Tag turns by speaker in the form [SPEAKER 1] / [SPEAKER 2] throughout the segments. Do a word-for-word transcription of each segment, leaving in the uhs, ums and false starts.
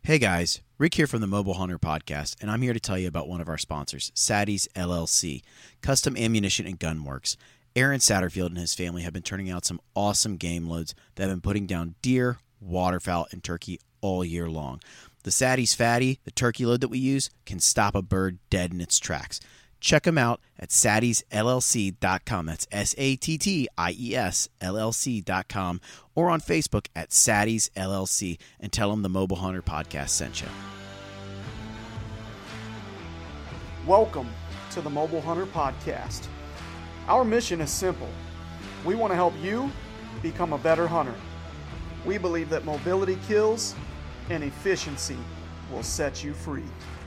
[SPEAKER 1] Hey guys, Rick here from the Mobile Hunter Podcast, and I'm here to tell you about one of our sponsors, Sadie's L L C, Custom Ammunition and Gun Works. Aaron Satterfield and his family have been turning out some awesome game loads that have been putting down deer, waterfowl, and turkey all year long. The Sadie's Fatty, the turkey load that we use, can stop a bird dead in its tracks. Check them out at saddies L L C dot com. That's S A T T I E S L L C dot com, or on Facebook at Saddies L L C, and tell them the Mobile Hunter Podcast sent you.
[SPEAKER 2] Welcome to the Mobile Hunter Podcast. Our mission is simple. We want to help you become a better hunter. We believe that mobility kills and efficiency will set you free.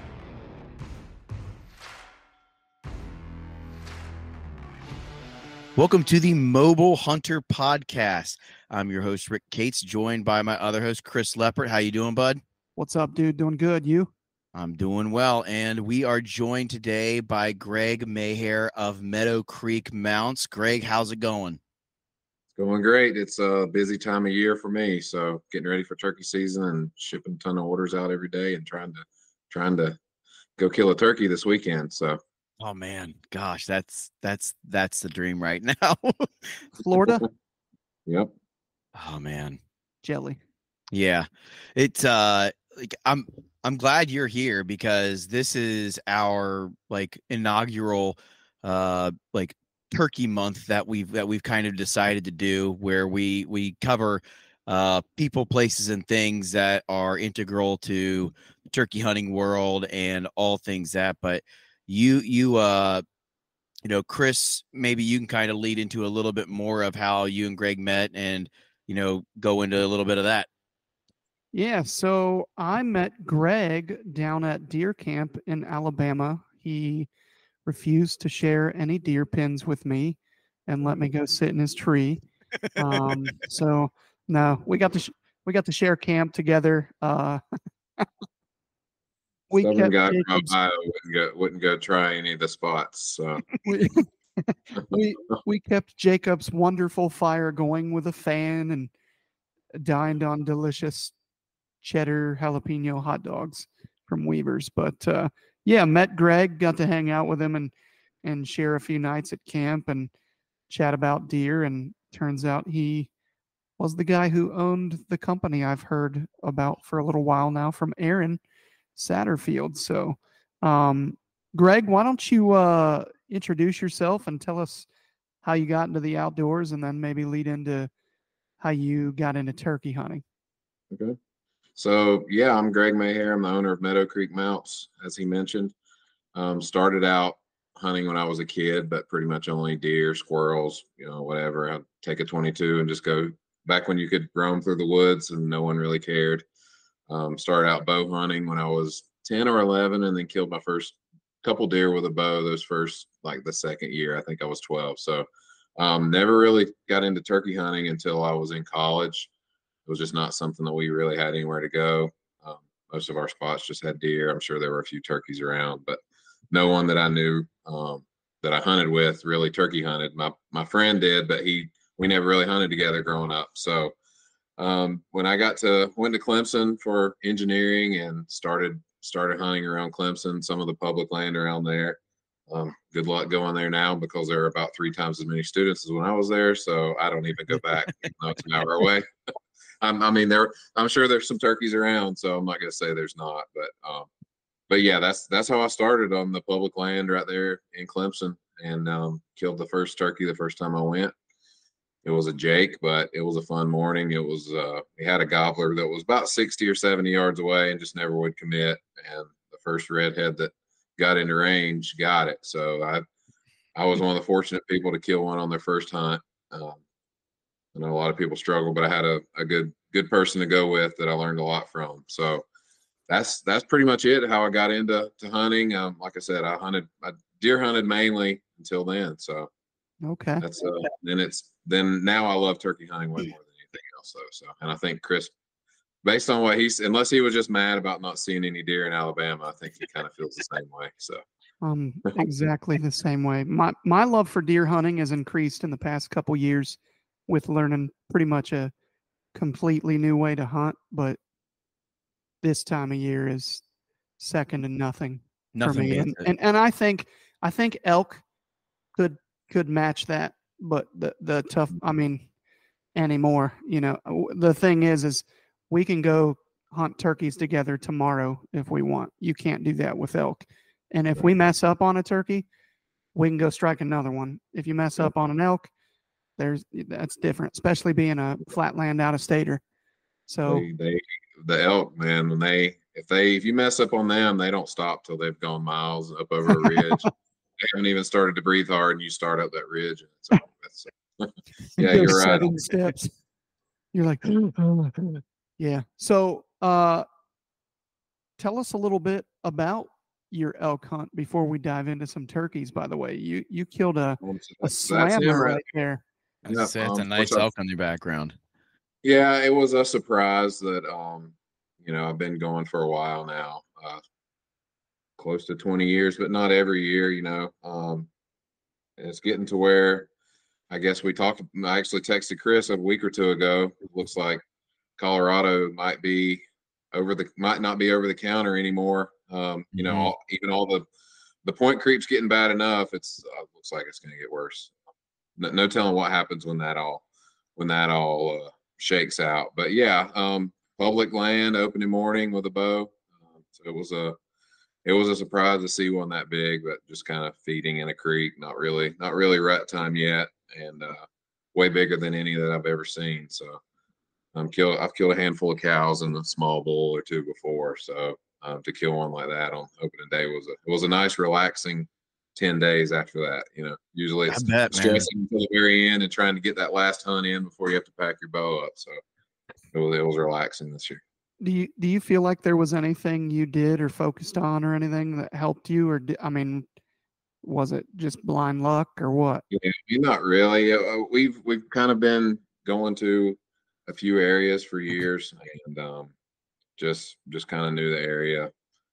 [SPEAKER 1] Welcome to the Mobile Hunter Podcast. I'm your host, Rick Cates, joined by my other host, Chris Leppert. How you doing, bud?
[SPEAKER 2] What's up, dude? Doing good. You?
[SPEAKER 1] I'm doing well, and we are joined today by Greg Maher of Meadow Creek Mounts. Greg, how's it going?
[SPEAKER 3] It's going great. It's a busy time of year for me, so getting ready for turkey season and shipping a ton of orders out every day and trying to trying to go kill a turkey this weekend. So.
[SPEAKER 1] Oh man, gosh, that's that's that's the dream right now.
[SPEAKER 2] Florida?
[SPEAKER 3] Yep.
[SPEAKER 1] Oh man.
[SPEAKER 2] Jelly.
[SPEAKER 1] Yeah. It's uh like I'm I'm glad you're here because this is our like inaugural uh like turkey month that we've that we've kind of decided to do, where we we cover uh people, places, and things that are integral to the turkey hunting world and all things that. But You, you, uh, you know, Chris, maybe you can kind of lead into a little bit more of how you and Greg met and, you know, go into a little bit of that.
[SPEAKER 2] Yeah, so I met Greg down at deer camp in Alabama. He refused to share any deer pins with me and let me go sit in his tree. Um, so no, we got to sh- we got to share camp together. Uh, We
[SPEAKER 3] Southern
[SPEAKER 2] kept
[SPEAKER 3] guy from
[SPEAKER 2] Jacob's,
[SPEAKER 3] Ohio wouldn't go wouldn't go try any of the spots. So
[SPEAKER 2] we, we we kept Jacob's wonderful fire going with a fan and dined on delicious cheddar jalapeno hot dogs from Weaver's. But uh, yeah, met Greg, got to hang out with him and and share a few nights at camp and chat about deer. And turns out he was the guy who owned the company I've heard about for a little while now from Aaron Satterfield. So, um, Greg, why don't you uh, introduce yourself and tell us how you got into the outdoors, and then maybe lead into how you got into turkey hunting.
[SPEAKER 3] Okay. So yeah, I'm Greg Maher. I'm the owner of Meadow Creek Mounts, as he mentioned. Um, started out hunting when I was a kid, but pretty much only deer, squirrels, you know, whatever. I'd take a twenty-two and just go back when you could roam through the woods and no one really cared. Um, started out bow hunting when I was ten or eleven, and then killed my first couple deer with a bow those first, like the second year. I think I was twelve. So um, never really got into turkey hunting until I was in college. It was just not something that we really had anywhere to go. Um, most of our spots just had deer. I'm sure there were a few turkeys around, but no one that I knew um, that I hunted with really turkey hunted. My my friend did, but he we never really hunted together growing up. So um, when I got to went to Clemson for engineering and started started hunting around Clemson, some of the public land around there. Um, good luck going there now because there are about three times as many students as when I was there. So I don't even go back, even though it's an hour away. I'm, I mean, there. I'm sure there's some turkeys around, so I'm not going to say there's not. But, um, but yeah, that's that's how I started on the public land right there in Clemson, and um, killed the first turkey the first time I went. It was a Jake, but it was a fun morning. It was uh, we had a gobbler that was about sixty or seventy yards away and just never would commit. And the first redhead that got into range got it. So I I was one of the fortunate people to kill one on their first hunt. Um, I know a lot of people struggle, but I had a, a good good person to go with that I learned a lot from. So that's that's pretty much it. How I got into to hunting. Um, like I said, I hunted, I deer hunted mainly until then. So
[SPEAKER 2] okay,
[SPEAKER 3] that's uh, then it's then now I love turkey hunting way more than anything else. Though. So and I think Chris, based on what he's, unless he was just mad about not seeing any deer in Alabama, I think he kind of feels the same way. So.
[SPEAKER 2] Um, exactly the same way. My my love for deer hunting has increased in the past couple years with learning pretty much a completely new way to hunt. But this time of year is second to nothing,
[SPEAKER 1] Nothing
[SPEAKER 2] for me.
[SPEAKER 1] beats
[SPEAKER 2] And,
[SPEAKER 1] it.
[SPEAKER 2] and and I think I think elk could could match that, but the the tough. I mean, anymore. You know, the thing is, is we can go hunt turkeys together tomorrow if we want. You can't do that with elk. And if we mess up on a turkey, we can go strike another one. If you mess up on an elk, there's that's different, especially being a flatland out of stater. So
[SPEAKER 3] They, they, the elk, man, when they, if they, if you mess up on them, they don't stop till they've gone miles up over a ridge. They haven't even started to breathe hard, and you start up that ridge. And it's all, that's, yeah,
[SPEAKER 2] go
[SPEAKER 3] you're right.
[SPEAKER 2] seven steps. You're like, yeah. So, uh, tell us a little bit about your elk hunt before we dive into some turkeys. By the way, you you killed a, a
[SPEAKER 3] That's, that's him
[SPEAKER 2] slammer
[SPEAKER 3] right
[SPEAKER 2] right there.
[SPEAKER 1] I was gonna say, it's a
[SPEAKER 3] um,
[SPEAKER 1] nice
[SPEAKER 3] which I-
[SPEAKER 1] elk on your background.
[SPEAKER 3] Yeah, it was a surprise that, um, you know, I've been going for a while now, uh, close to twenty years, but not every year, you know. Um, and it's getting to where I guess we talked, I actually texted Chris a week or two ago. It looks like Colorado might be over the, might not be over the counter anymore. Um, you know,
[SPEAKER 1] Mhm.
[SPEAKER 3] all, even all the, the point creep's getting bad enough. It's, uh, looks like it's going to get worse. No, no telling what happens when that all, when that all, uh, shakes out. But yeah, um, public land opening morning with a bow. Um, so it was a, it was a surprise to see one that big, but just kind of feeding in a creek. Not really, not really rut time yet, and uh, way bigger than any that I've ever seen. So I'm kill. I've killed a handful of cows in a small bull or two before. So um, to kill one like that on opening day was a, it was a nice, relaxing ten days after that. You know, usually
[SPEAKER 1] I
[SPEAKER 3] it's
[SPEAKER 1] bet, man.
[SPEAKER 3] stressing until the very end and trying to get that last hunt in before you have to pack your bow up. So it was, it was relaxing this year.
[SPEAKER 2] Do you do you feel like there was anything you did or focused on or anything that helped you, or di- I mean, was it just blind luck or what?
[SPEAKER 3] Yeah, I mean, not really. Uh, we've we've kind of been going to a few areas for years, and um, just just kind of knew the area.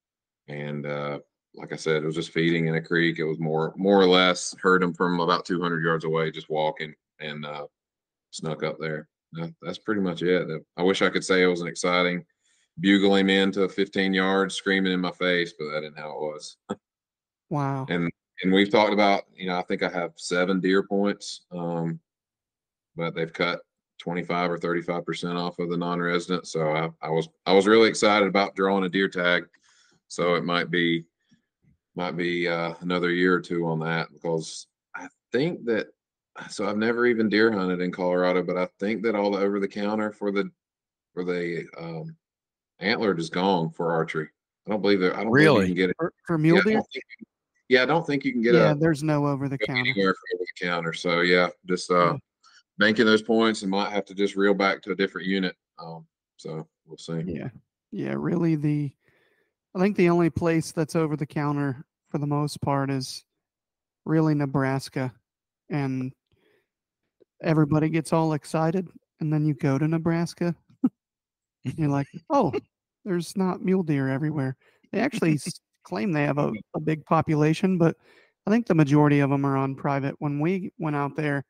[SPEAKER 3] And uh, like I said, it was just feeding in a creek. It was more more or less heard them from about two hundred yards away, just walking, and uh, snuck up there. That, that's pretty much it. I wish I could say it was an exciting bugle him into fifteen yards, screaming in my face, but that isn't how it was.
[SPEAKER 2] Wow.
[SPEAKER 3] And and we've talked about, you know, I think I have seven deer points, um, but they've cut twenty-five or thirty-five percent off of the non-resident. So I, I was I was really excited about drawing a deer tag. So it might be might be uh, another year or two on that, because I think that, so I've never even deer hunted in Colorado, but I think that all the over the counter for the for the um, antlered is gone for archery. I don't believe that. I don't believe
[SPEAKER 1] Really?
[SPEAKER 3] you can get it.
[SPEAKER 2] For, for
[SPEAKER 3] Yeah,
[SPEAKER 2] mule
[SPEAKER 3] I
[SPEAKER 2] deer?
[SPEAKER 3] don't think, yeah, I don't think you can get
[SPEAKER 2] Yeah,
[SPEAKER 3] a
[SPEAKER 2] there's no over the
[SPEAKER 3] go
[SPEAKER 2] counter.
[SPEAKER 3] anywhere for over the counter. So yeah, just uh
[SPEAKER 2] Yeah.
[SPEAKER 3] banking those points and might have to just reel back to a different unit. Um, so we'll see.
[SPEAKER 2] Yeah. Yeah, really the I think the only place that's over the counter for the most part is really Nebraska. And everybody gets all excited, and then you go to Nebraska. You're like, oh, there's not mule deer everywhere. They actually s- claim they have a, a big population, but I think the majority of them are on private. When we went out there,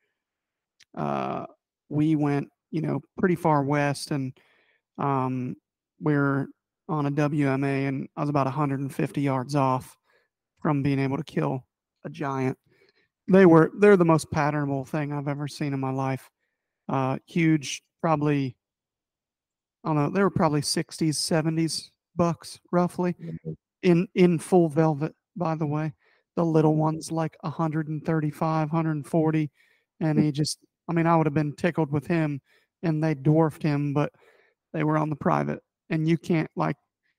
[SPEAKER 2] uh, we went, you know, pretty far west, and um, we're on a W M A, and I was about one hundred fifty yards off from being able to kill a giant. They were they're the most patternable thing I've ever seen in my life. Uh, huge, probably I don't know. They were probably sixties, seventies bucks roughly in in full velvet. By the way, the little ones like one hundred thirty-five, one hundred forty, and he just. I mean, I would have been tickled with him, and they dwarfed him, but they were on the private, and you can't like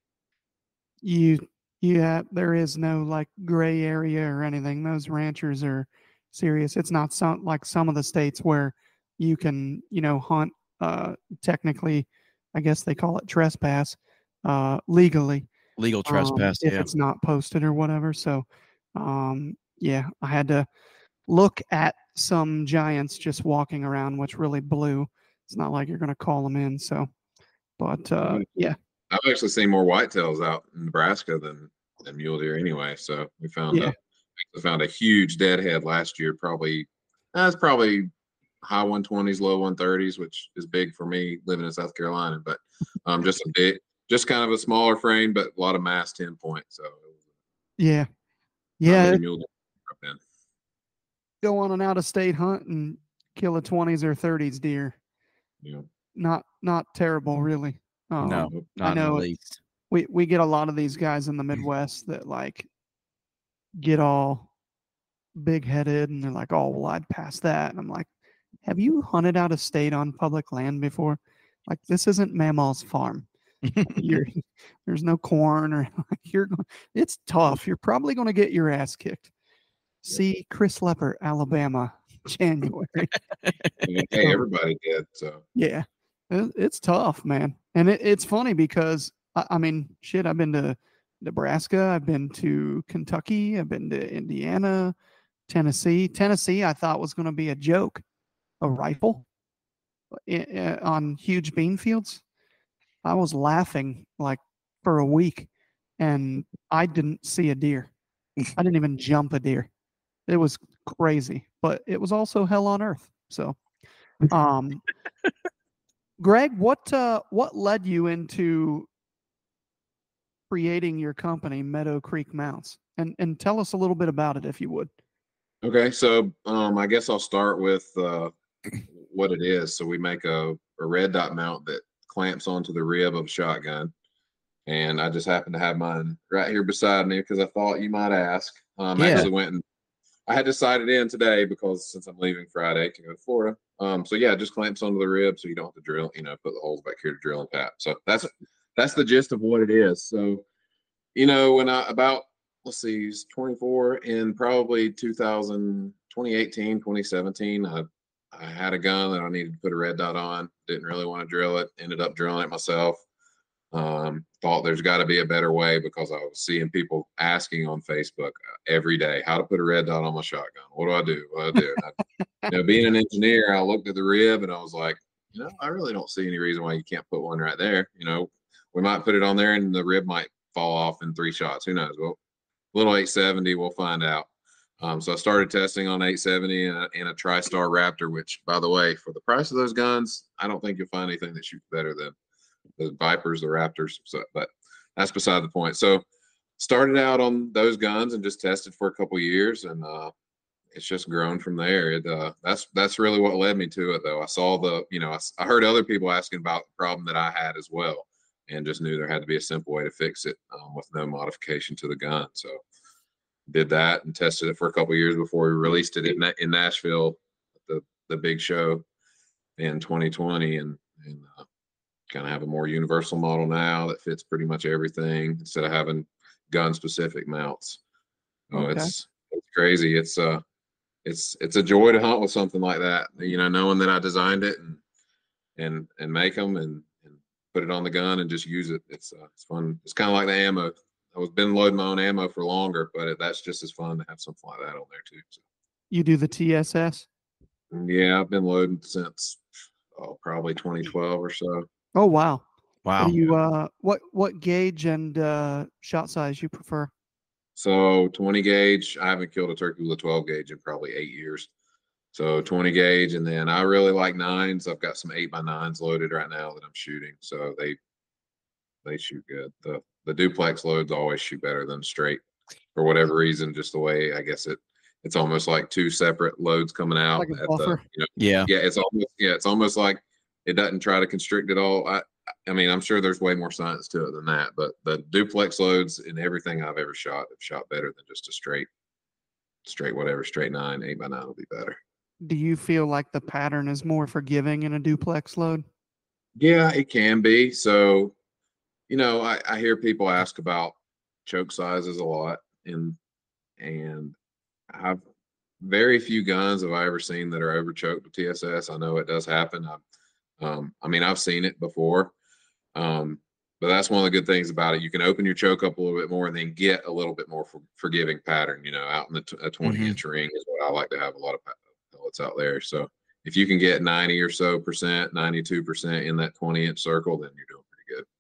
[SPEAKER 2] you. Yeah, there is no like gray area or anything. Those ranchers are serious. It's not some like some of the states where you can, you know, hunt uh technically, I guess they call it trespass, uh legally,
[SPEAKER 1] Legal
[SPEAKER 2] um,
[SPEAKER 1] trespass.
[SPEAKER 2] if
[SPEAKER 1] Yeah.
[SPEAKER 2] it's not posted or whatever. So um yeah, I had to look at some giants just walking around, which really blew. It's not like you're gonna call them in. So but uh yeah,
[SPEAKER 3] I've actually seen more whitetails out in Nebraska than than mule deer anyway. So we found
[SPEAKER 2] yeah.
[SPEAKER 3] a we found a huge deadhead last year. Probably that's probably high one twenties, low one thirties, which is big for me living in South Carolina. But um, just a big just kind of a smaller frame, but a lot of mass ten point. So
[SPEAKER 2] Yeah.
[SPEAKER 3] not
[SPEAKER 2] Yeah.
[SPEAKER 3] many
[SPEAKER 2] it-
[SPEAKER 3] mule deer up in.
[SPEAKER 2] Go on an out of state hunt and kill a twenties or thirties deer.
[SPEAKER 3] Yeah.
[SPEAKER 2] Not not terrible, really. Um,
[SPEAKER 1] No,
[SPEAKER 3] Nope.
[SPEAKER 1] not in
[SPEAKER 2] know
[SPEAKER 1] the
[SPEAKER 2] it-
[SPEAKER 1] least.
[SPEAKER 2] we we get a lot of these guys in the Midwest that like get all big headed and they're like, oh well, I'd pass that. And I'm like, have you hunted out of state on public land before? Like this isn't Mamaw's farm. You're there's no corn or like you're going it's tough. You're probably gonna get your ass kicked. See Chris Lepper, Alabama, January.
[SPEAKER 3] Yeah, hey, everybody did. So
[SPEAKER 2] Yeah, it- it's tough, man. And it, it's funny because I, I mean, shit, I've been to Nebraska, I've been to Kentucky, I've been to Indiana, Tennessee. Tennessee, I thought was going to be a joke, a rifle i- i- on huge bean fields. I was laughing like for a week, and I didn't see a deer. I didn't even jump a deer. It was crazy, but it was also hell on earth. So, um, Greg, what uh, what led you into creating your company, Meadow Creek Mounts, and and tell us a little bit about it, if you would.
[SPEAKER 3] okay, so um, I guess I'll start with uh, what it is. So we make a, a red dot mount that clamps onto the rib of a shotgun, and I just happen to have mine right here beside me because I thought you might ask. Um,
[SPEAKER 1] Yeah.
[SPEAKER 3] Actually went and I had decided in today because since I'm leaving Friday to go to Florida. Um, so yeah, it just clamps onto the rib so you don't have to drill, you know, put the holes back here to drill and tap. So that's that's the gist of what it is. So, you know, when I about let's see, he's twenty-four in probably two thousand, twenty eighteen, twenty seventeen, I I had a gun that I needed to put a red dot on. Didn't really want to drill it. Ended up drilling it myself. Um, thought there's got to be a better way because I was seeing people asking on Facebook every day how to put a red dot on my shotgun. What do I do? What do I do? I, you know, being an engineer, I looked at the rib and I was like, you know, I really don't see any reason why you can't put one right there. You know, we might put it on there and the rib might fall off in three shots. Who knows? Well, little eight seventy, we'll find out. Um, so I started testing on eight seventy and a, and a TriStar Raptor, which, by the way, for the price of those guns, I don't think you'll find anything that shoots better than the Vipers, the Raptors. So, but that's beside the point. So started out on those guns and just tested for a couple years, and uh, it's just grown from there. It uh, that's that's really what led me to it, though. I saw the, you know, I, I heard other people asking about the problem that I had as well, and just knew there had to be a simple way to fix it um, with no modification to the gun. So did that and tested it for a couple years before we released it in, in Nashville, the the big show in twenty twenty, and and uh, kind of have a more universal model now that fits pretty much everything instead of having gun specific mounts. Oh,
[SPEAKER 2] Okay.
[SPEAKER 3] it's it's crazy. It's uh it's it's a joy to hunt with something like that. You know, knowing that I designed it and and and make them and and put it on the gun and just use it. It's uh, it's fun. It's kind of like the ammo. I was been loading my own ammo for longer, but it, that's just as fun to have something like that on there too. So,
[SPEAKER 2] You do the T S S?
[SPEAKER 3] yeah, I've been loading since oh probably twenty twelve or so.
[SPEAKER 2] Oh wow.
[SPEAKER 1] Wow.
[SPEAKER 2] What do you uh what what gauge and uh shot size you prefer?
[SPEAKER 3] So twenty gauge, I haven't killed a turkey with a twelve gauge in probably eight years. So twenty gauge, and then I really like nines. I've got some eight by nines loaded right now that I'm shooting. So they they shoot good. The the duplex loads always shoot better than straight for whatever reason. Just the way I guess it it's almost like two separate loads coming out
[SPEAKER 2] Like a
[SPEAKER 3] at
[SPEAKER 2] buffer.
[SPEAKER 3] the you know
[SPEAKER 1] Yeah.
[SPEAKER 3] yeah it's almost yeah it's almost like it doesn't try to constrict it all. I I mean I'm sure there's way more science to it than that, but the duplex loads in everything I've ever shot have shot better than just a straight straight whatever straight nine eight by nine will be better.
[SPEAKER 2] Do you feel like the pattern is more forgiving in a duplex load?
[SPEAKER 3] Yeah, it can be. So, you know, I, I hear people ask about choke sizes a lot, and and I've very few guns have I ever seen that are over choked with T S S. I know it does happen. I, um, I mean, I've seen it before, um, but that's one of the good things about it. You can open your choke up a little bit more and then get a little bit more for, forgiving pattern. You know, out in the t- a twenty inch ring is what I like to have a lot of pellets out there. So if you can get ninety or so percent, ninety-two percent in that twenty inch circle, then you're doing pretty good.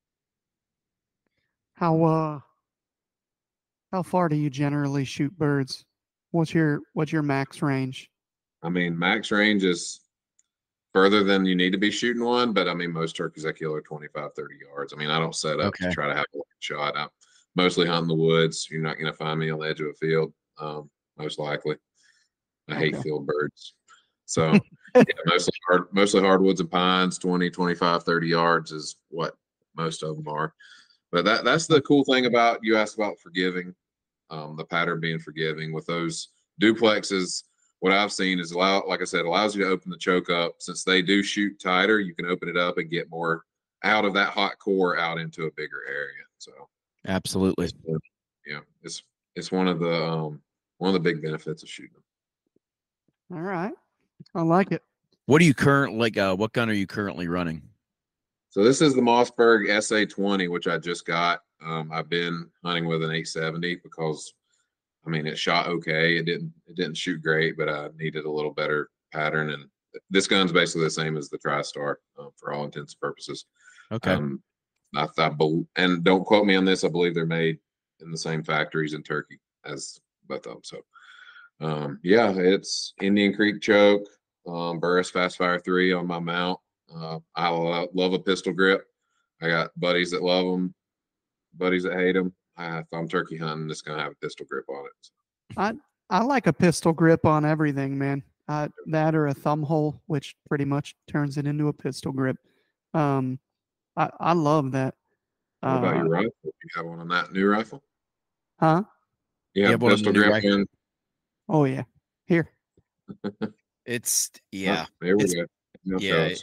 [SPEAKER 2] How uh how far do you generally shoot birds? What's your what's your max range?
[SPEAKER 3] I mean, max range is further than you need to be shooting one, but I mean, most turkeys I kill are twenty-five, thirty yards. I mean, I don't set up
[SPEAKER 1] Okay.
[SPEAKER 3] to try to have a long shot. I'm mostly hunting the woods. You're not going to find me on the edge of a field, um, most likely. I hate
[SPEAKER 2] Okay.
[SPEAKER 3] field birds. So yeah, mostly hard, mostly hardwoods and pines, twenty, twenty-five, thirty yards is what most of them are. But that that's the cool thing about, you asked about forgiving, um, the pattern being forgiving with those duplexes. What I've seen is allow, like I said, allows you to open the choke up. Since they do shoot tighter, you can open it up and get more out of that hot core out into a bigger area. So
[SPEAKER 1] Absolutely.
[SPEAKER 3] it's, yeah, it's it's one of the um, one of the big benefits of shooting them.
[SPEAKER 2] All right. I like it.
[SPEAKER 1] What do you current like? Uh, what gun are you currently running?
[SPEAKER 3] So this is the Mossberg S A twenty, which I just got. Um, I've been hunting with an eight seventy because, I mean, it shot okay. It didn't it didn't shoot great, but I needed a little better pattern. And this gun's basically the same as the TriStar um, for all intents and purposes.
[SPEAKER 1] Okay.
[SPEAKER 3] Um, I thought, and don't quote me on this, I believe they're made in the same factories in Turkey as both of them. So, um, yeah, it's Indian Creek choke, um, Burris Fast Fire three on my mount. Uh, I lo- love a pistol grip. I got buddies that love them, buddies that hate them. I, if I'm turkey hunting, it's gonna have a pistol grip on it. So.
[SPEAKER 2] I I like a pistol grip on everything, man. Uh, that or a thumb hole, which pretty much turns it into a pistol grip. Um, I I love that.
[SPEAKER 3] What about
[SPEAKER 2] Uh,
[SPEAKER 3] your rifle? You have one on that new rifle?
[SPEAKER 2] huh?
[SPEAKER 3] You
[SPEAKER 1] You
[SPEAKER 3] have
[SPEAKER 1] have
[SPEAKER 3] a
[SPEAKER 1] one on the
[SPEAKER 3] pistol
[SPEAKER 1] new
[SPEAKER 3] grip
[SPEAKER 1] rifle?
[SPEAKER 3] in?
[SPEAKER 2] Oh yeah. Here.
[SPEAKER 1] It's yeah.
[SPEAKER 3] Oh, there we
[SPEAKER 1] It's-
[SPEAKER 3] go. No
[SPEAKER 1] yeah,
[SPEAKER 3] tells.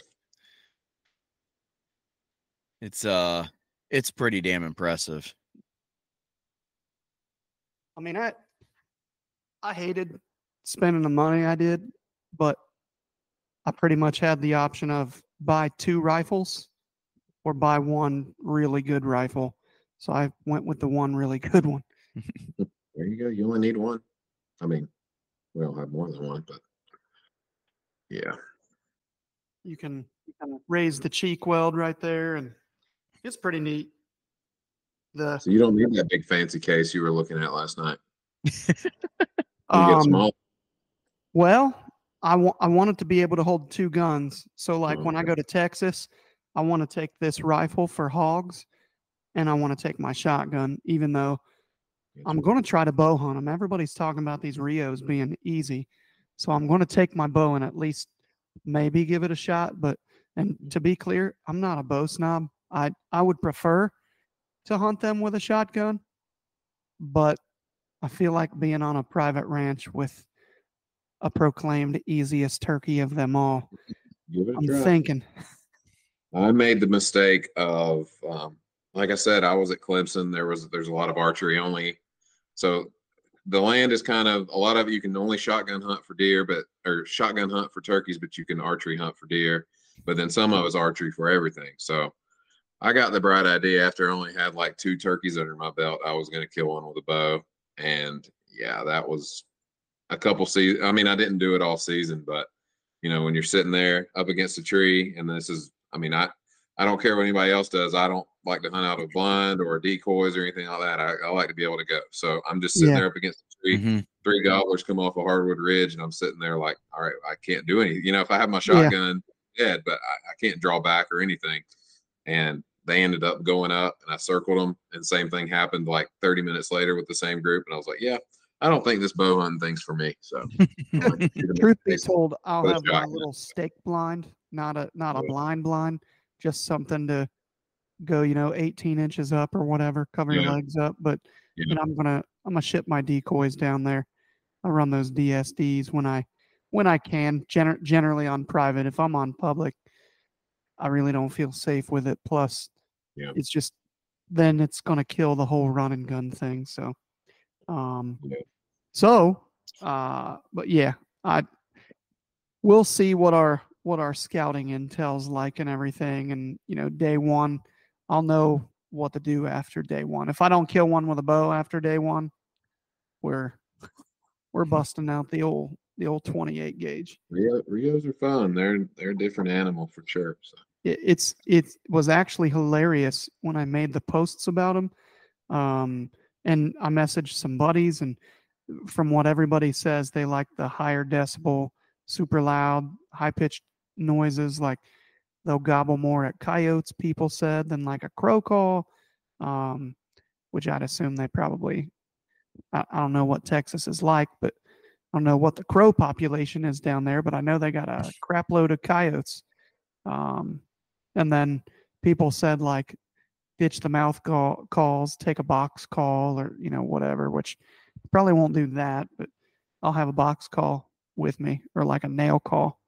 [SPEAKER 1] It's uh, it's pretty damn impressive.
[SPEAKER 2] I mean, I I hated spending the money I did, but I pretty much had the option of buy two rifles or buy one really good rifle. So I went with the one really good one.
[SPEAKER 3] There you go. You only need one. I mean, we don't have more than one, but yeah.
[SPEAKER 2] You can, you can raise the cheek weld right there, and it's pretty neat. The
[SPEAKER 3] So you don't need that big fancy case you were looking at last night. You
[SPEAKER 2] um,
[SPEAKER 3] get small.
[SPEAKER 2] well, I want I want it to be able to hold two guns. So like
[SPEAKER 3] Oh,
[SPEAKER 2] when I
[SPEAKER 3] okay.
[SPEAKER 2] go to Texas, I want to take this rifle for hogs, and I want to take my shotgun, even though I'm going to try to bow hunt them. Everybody's talking about these Rios being easy. So I'm going to take my bow and at least maybe give it a shot. But, and to be clear, I'm not a bow snob. I, I would prefer to hunt them with a shotgun, but I feel like being on a private ranch with a proclaimed easiest turkey of them all.
[SPEAKER 3] Give it a
[SPEAKER 2] I'm
[SPEAKER 3] try.
[SPEAKER 2] thinking,
[SPEAKER 3] I made the mistake of, um, like I said, I was at Clemson. There was there's a lot of archery only, so the land is kind of, a lot of it you can only shotgun hunt for deer, but or shotgun hunt for turkeys, but you can archery hunt for deer. But then some of it's archery for everything. So I got the bright idea after I only had like two turkeys under my belt. I was going to kill one with a bow, and yeah, that was a couple seasons. I mean, I didn't do it all season, but you know, when you're sitting there up against a tree, and this is, I mean, I, I don't care what anybody else does. I don't like to hunt out of blind or decoys or anything like that. I, I like to be able to go. So I'm just sitting
[SPEAKER 2] Yeah.
[SPEAKER 3] there up against the tree.
[SPEAKER 1] Mhm.
[SPEAKER 3] Three gobblers come off a hardwood ridge, and I'm sitting there like, all right, I can't do anything. You know, if I have my
[SPEAKER 2] Yeah.
[SPEAKER 3] shotgun, dead, but I, I can't draw back or anything. And they ended up going up, and I circled them, and same thing happened like thirty minutes later with the same group. And I was like, yeah, I don't think this bow hunting thing's for me. So
[SPEAKER 2] truth be told, I'll
[SPEAKER 3] Put a
[SPEAKER 2] have my
[SPEAKER 3] shotgun.
[SPEAKER 2] little stake blind, not a not a
[SPEAKER 3] Yeah.
[SPEAKER 2] blind blind, just something to go, you know, eighteen inches up or whatever, cover your
[SPEAKER 3] Yeah.
[SPEAKER 2] legs up. But
[SPEAKER 3] Yeah.
[SPEAKER 2] and I'm gonna I'm gonna ship my decoys down there. I run those D S Ds when I when I can, gener- generally on private. If I'm on public, I really don't feel safe with it. Plus,
[SPEAKER 3] Yeah.
[SPEAKER 2] it's just then it's gonna kill the whole run and gun thing. So, um,
[SPEAKER 3] Yeah.
[SPEAKER 2] so, uh, but yeah, I we'll see what our what our scouting intel's like and everything. And you know, day one, I'll know what to do after day one. If I don't kill one with a bow after day one, we're we're busting out the old the old twenty-eight gauge.
[SPEAKER 3] Rio, Rios are fun. They're they're a different animal for sure. So.
[SPEAKER 2] It, it's it was actually hilarious when I made the posts about them. Um, and I messaged some buddies, and from what everybody says, they like the higher decibel, super loud, high pitched, noises. Like they'll gobble more at coyotes, people said, than like a crow call, um, which I'd assume they probably, I, I don't know what Texas is like, but I don't know what the crow population is down there, but I know they got a crap load of coyotes. Um, and then people said like ditch the mouth call, calls, take a box call or, you know, whatever, which probably won't do that, but I'll have a box call with me or like a nail call.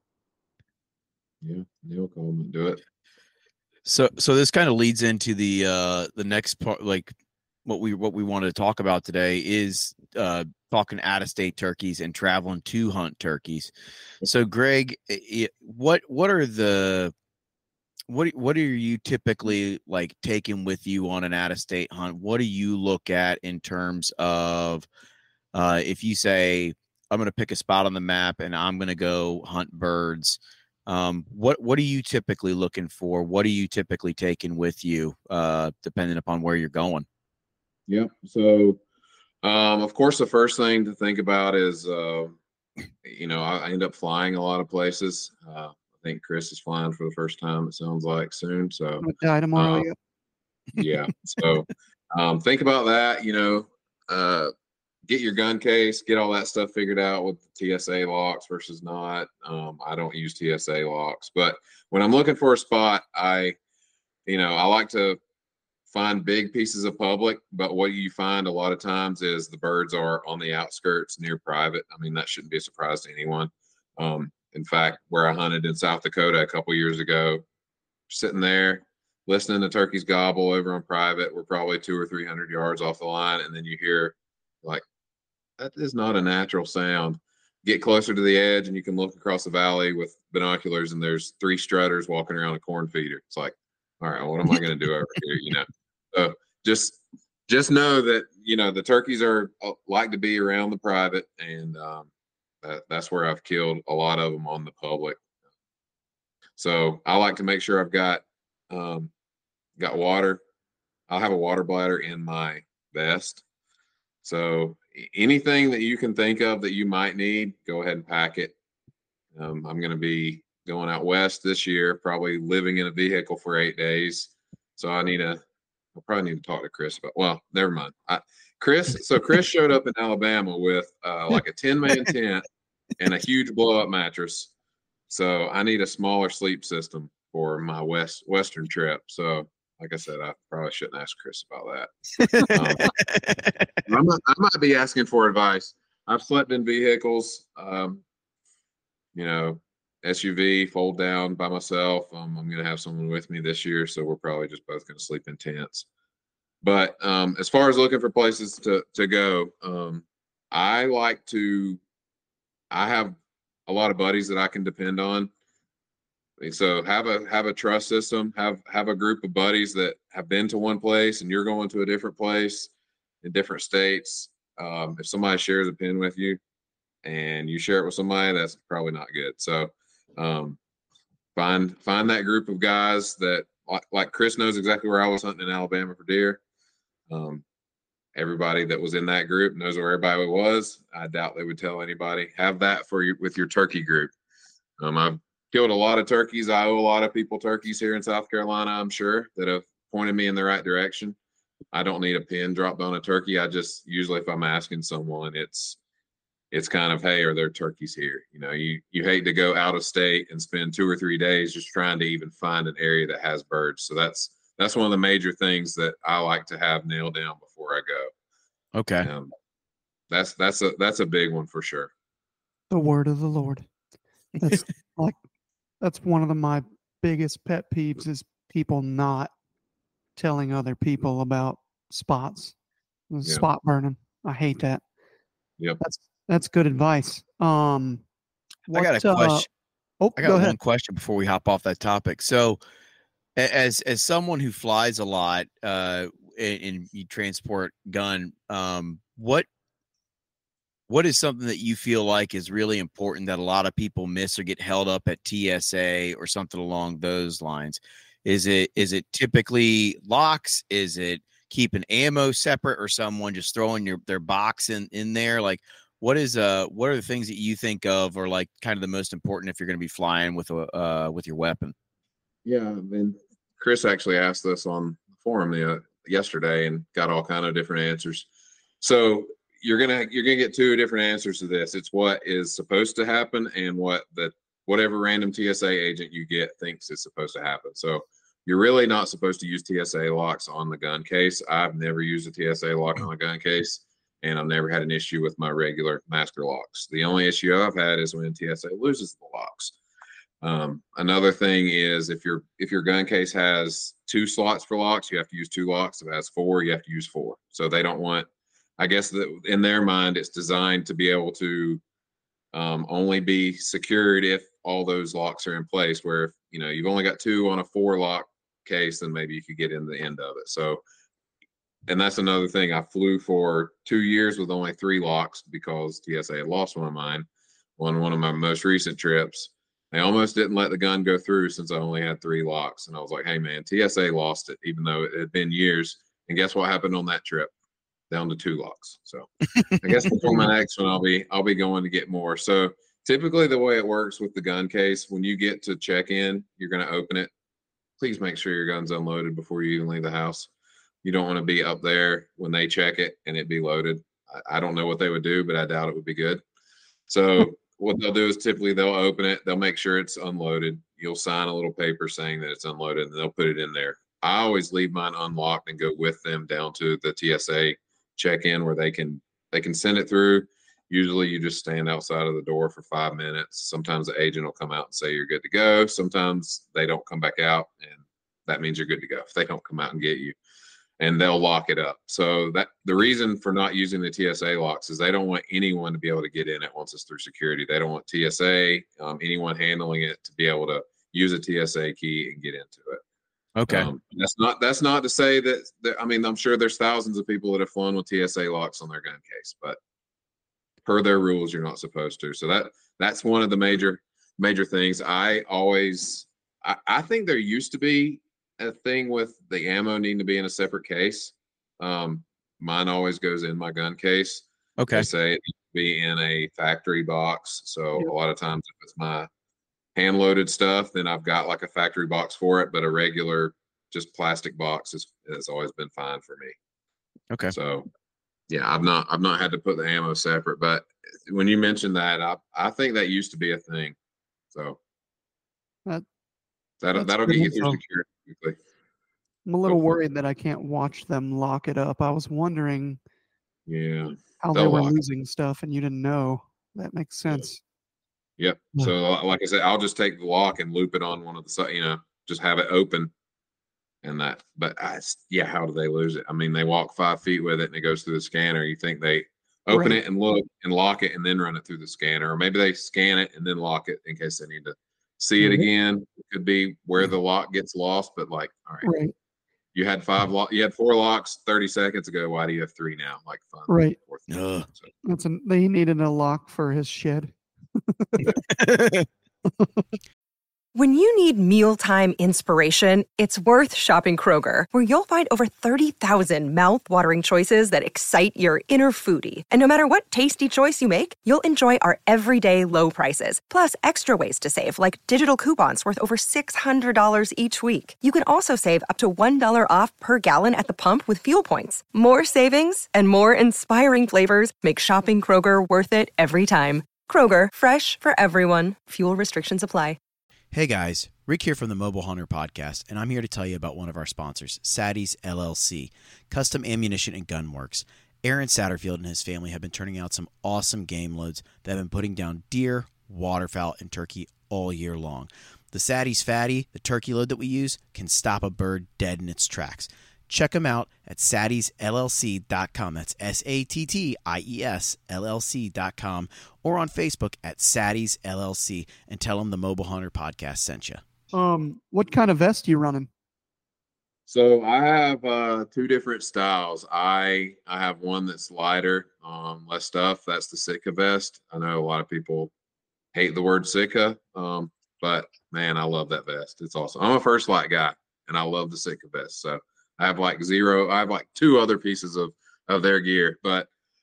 [SPEAKER 3] Yeah, nail call would do it.
[SPEAKER 1] So, so this kind of leads into the uh, the next part, like what we what we wanted to talk about today is uh, talking out of state turkeys and traveling to hunt turkeys. So, Greg, it, what what are the what what are you typically like taking with you on an out of state hunt? What do you look at in terms of uh, if you say I'm going to pick a spot on the map and I'm going to go hunt birds? Um, what what are you typically looking for? What are you typically taking with you, uh, depending upon where you're going?
[SPEAKER 3] Yeah. So, um, of course, the first thing to think about is, uh, you know, I, I end up flying a lot of places. Uh, I think Chris is flying for the first time, it sounds like, soon. So,
[SPEAKER 2] I'm gonna die tomorrow.
[SPEAKER 3] um, yeah. So, um, think about that. You know, uh, get your gun case, get all that stuff figured out with T S A locks versus not. Um, I don't use T S A locks, but when I'm looking for a spot, I, you know, I like to find big pieces of public, but what you find a lot of times is the birds are on the outskirts near private. I mean, that shouldn't be a surprise to anyone. Um, in fact, where I hunted in South Dakota a couple years ago, sitting there listening to turkeys gobble over on private, we're probably two or three hundred yards off the line, and then you hear like, that is not a natural sound. Get closer to the edge and you can look across the valley with binoculars and there's three strutters walking around a corn feeder. It's like, all right, what am I going to do over here? You know, so just, just know that, you know, the turkeys are uh, like to be around the private, and um, that, that's where I've killed a lot of them on the public. So I like to make sure I've got, um, got water. I'll have a water bladder in my vest. So anything that you can think of that you might need, go ahead and pack it. Um, I'm going to be going out west this year, probably living in a vehicle for eight days. So I need to, I'll probably need to talk to Chris about, well, never mind. I, Chris, so Chris showed up in Alabama with uh, like a ten man tent and a huge blow up mattress. So I need a smaller sleep system for my west western trip. So like I said, I probably shouldn't ask Chris about that. Um, I, might, I might be asking for advice. I've slept in vehicles, um, you know, S U V, fold down by myself. Um, I'm going to have someone with me this year, so we're probably just both going to sleep in tents. But um, as far as looking for places to, to go, um, I like to, I have a lot of buddies that I can depend on. So have a have a trust system, have have a group of buddies that have been to one place and you're going to a different place in different states. Um, if somebody shares a pin with you and you share it with somebody, that's probably not good. So um, find find that group of guys that like, like Chris knows exactly where I was hunting in Alabama for deer. Um, everybody that was in that group knows where everybody was. I doubt they would tell anybody. Have that for you with your turkey group. Um, I've killed a lot of turkeys. I owe a lot of people turkeys here in South Carolina, I'm sure, that have pointed me in the right direction. I don't need a pin dropped on a turkey. I just usually, if I'm asking someone, it's it's kind of, hey, are there turkeys here? You know, you you hate to go out of state and spend two or three days just trying to even find an area that has birds. So that's that's one of the major things that I like to have nailed down before I go.
[SPEAKER 1] Okay,
[SPEAKER 3] um, that's that's a that's a big one for sure.
[SPEAKER 2] The word of the Lord. That's like that's one of the, my biggest pet peeves is people not telling other people about spots,
[SPEAKER 3] Yeah.
[SPEAKER 2] spot burning. I hate that.
[SPEAKER 3] Yep.
[SPEAKER 2] That's that's good advice. Um,
[SPEAKER 1] I got a
[SPEAKER 2] what, uh,
[SPEAKER 1] question.
[SPEAKER 2] oh,
[SPEAKER 1] I got
[SPEAKER 2] go
[SPEAKER 1] one
[SPEAKER 2] ahead.
[SPEAKER 1] question before we hop off that topic. So, a- as as someone who flies a lot, uh, and, and you transport gun, um, what what is something that you feel like is really important that a lot of people miss or get held up at T S A or something along those lines? Is it is it typically locks? Is it keeping ammo separate, or someone just throwing your their box in in there? Like,
[SPEAKER 4] what is uh what are the things that you think of or like kind of the most important if you're going to be flying with a uh with your weapon?
[SPEAKER 3] Yeah, I mean, Chris actually asked us on the forum the, uh, yesterday and got all kind of different answers. So you're gonna you're gonna get two different answers to this. It's what is supposed to happen and what the whatever random T S A agent you get thinks is supposed to happen. So you're really not supposed to use T S A locks on the gun case. I've never used a T S A lock on a gun case, and I've never had an issue with my regular master locks. The only issue I've had is when T S A loses the locks. Um, another thing is if your if your gun case has two slots for locks, you have to use two locks. If it has four, you have to use four. So they don't want, I guess that in their mind, it's designed to be able to um, only be secured if all those locks are in place. Where if you know you've only got two on a four lock case, then maybe you could get in the end of it. So, and that's another thing. I flew for two years with only three locks because T S A had lost one of mine on one of my most recent trips. They almost didn't let the gun go through since I only had three locks. And I was like, hey, man, T S A lost it, even though it had been years. And guess what happened on that trip? Down to two locks. So I guess before my next one, I'll be I'll be going to get more. So typically the way it works with the gun case, when you get to check in, you're going to open it. Please make sure your gun's unloaded before you even leave the house. You don't want to be up there when they check it and it be loaded. I, I don't know what they would do, but I doubt it would be good. So what they'll do is typically they'll open it. They'll make sure it's unloaded. You'll sign a little paper saying that it's unloaded, and they'll put it in there. I always leave mine unlocked and go with them down to the T S A check-in where they can they can send it through. Usually you just stand outside of the door for five minutes. Sometimes the agent will come out and say you're good to go. Sometimes they don't come back out, and that means you're good to go if they don't come out and get you. And they'll lock it up. So that the reason for not using the T S A locks is they don't want anyone to be able to get in it once it's through security. They don't want T S A, um, anyone handling it, to be able to use a T S A key and get into it.
[SPEAKER 4] Okay.
[SPEAKER 3] Um, that's not that's not to say that, that. I mean, I'm sure there's thousands of people that have flown with T S A locks on their gun case, but per their rules, you're not supposed to. So that that's one of the major major things. I always, I, I think there used to be a thing with the ammo needing to be in a separate case. Um, mine always goes in my gun case.
[SPEAKER 4] Okay.
[SPEAKER 3] They say it needs to be in a factory box. So yep. A lot of times if it's my hand loaded stuff, then I've got like a factory box for it, but a regular just plastic box is, has always been fine for me.
[SPEAKER 4] Okay.
[SPEAKER 3] So yeah, I've not, I've not had to put the ammo separate, but when you mentioned that, I, I think that used to be a thing. So
[SPEAKER 2] that,
[SPEAKER 3] that'll, that'll get you through security.
[SPEAKER 2] I'm a little worried that I can't watch them lock it up. I was wondering
[SPEAKER 3] yeah,
[SPEAKER 2] how they were losing stuff and you didn't know. That makes sense.
[SPEAKER 3] Yep. Yeah. So like I said, I'll just take the lock and loop it on one of the, you know, just have it open and that, but I, yeah, how do they lose it? I mean, they walk five feet with it and it goes through the scanner. You think they open right. it and look and lock it and then run it through the scanner, or maybe they scan it and then lock it in case they need to see it again. It could be where the lock gets lost, but like, all right, right. you had five lo- you had four locks thirty seconds ago. Why do you have three now? Like fun.
[SPEAKER 2] Right.
[SPEAKER 3] So.
[SPEAKER 2] That's a, they needed a lock for his shed.
[SPEAKER 5] When you need mealtime inspiration, it's worth shopping Kroger, where you'll find over thirty thousand mouth-watering choices that excite your inner foodie. And no matter what tasty choice you make, you'll enjoy our everyday low prices, plus extra ways to save, like digital coupons worth over six hundred dollars each week. You can also save up to one dollar off per gallon at the pump with fuel points. More savings and more inspiring flavors make shopping Kroger worth it every time. Kroger, fresh for everyone. Fuel restrictions apply.
[SPEAKER 1] Hey guys, Rick here from the Mobile Hunter Podcast, and I'm here to tell you about one of our sponsors, Sadie's L L C, Custom Ammunition and Gun Works. Aaron Satterfield and his family have been turning out some awesome game loads that have been putting down deer, waterfowl, and turkey all year long. The Sadie's Fatty, the turkey load that we use, can stop a bird dead in its tracks. Check them out at saddies L L C dot com. That's S A T T I E S L L C dot com, or on Facebook at Saddies L L C, and tell them the Mobile Hunter Podcast sent you.
[SPEAKER 2] Um, what kind of vest are you running?
[SPEAKER 3] So I have uh, two different styles. I I have one that's lighter, um, less stuff. That's the Sitka vest. I know a lot of people hate the word Sitka, um, but man, I love that vest. It's awesome. I'm a First Light guy, and I love the Sitka vest. So I have like zero. I have like two other pieces of of their gear, but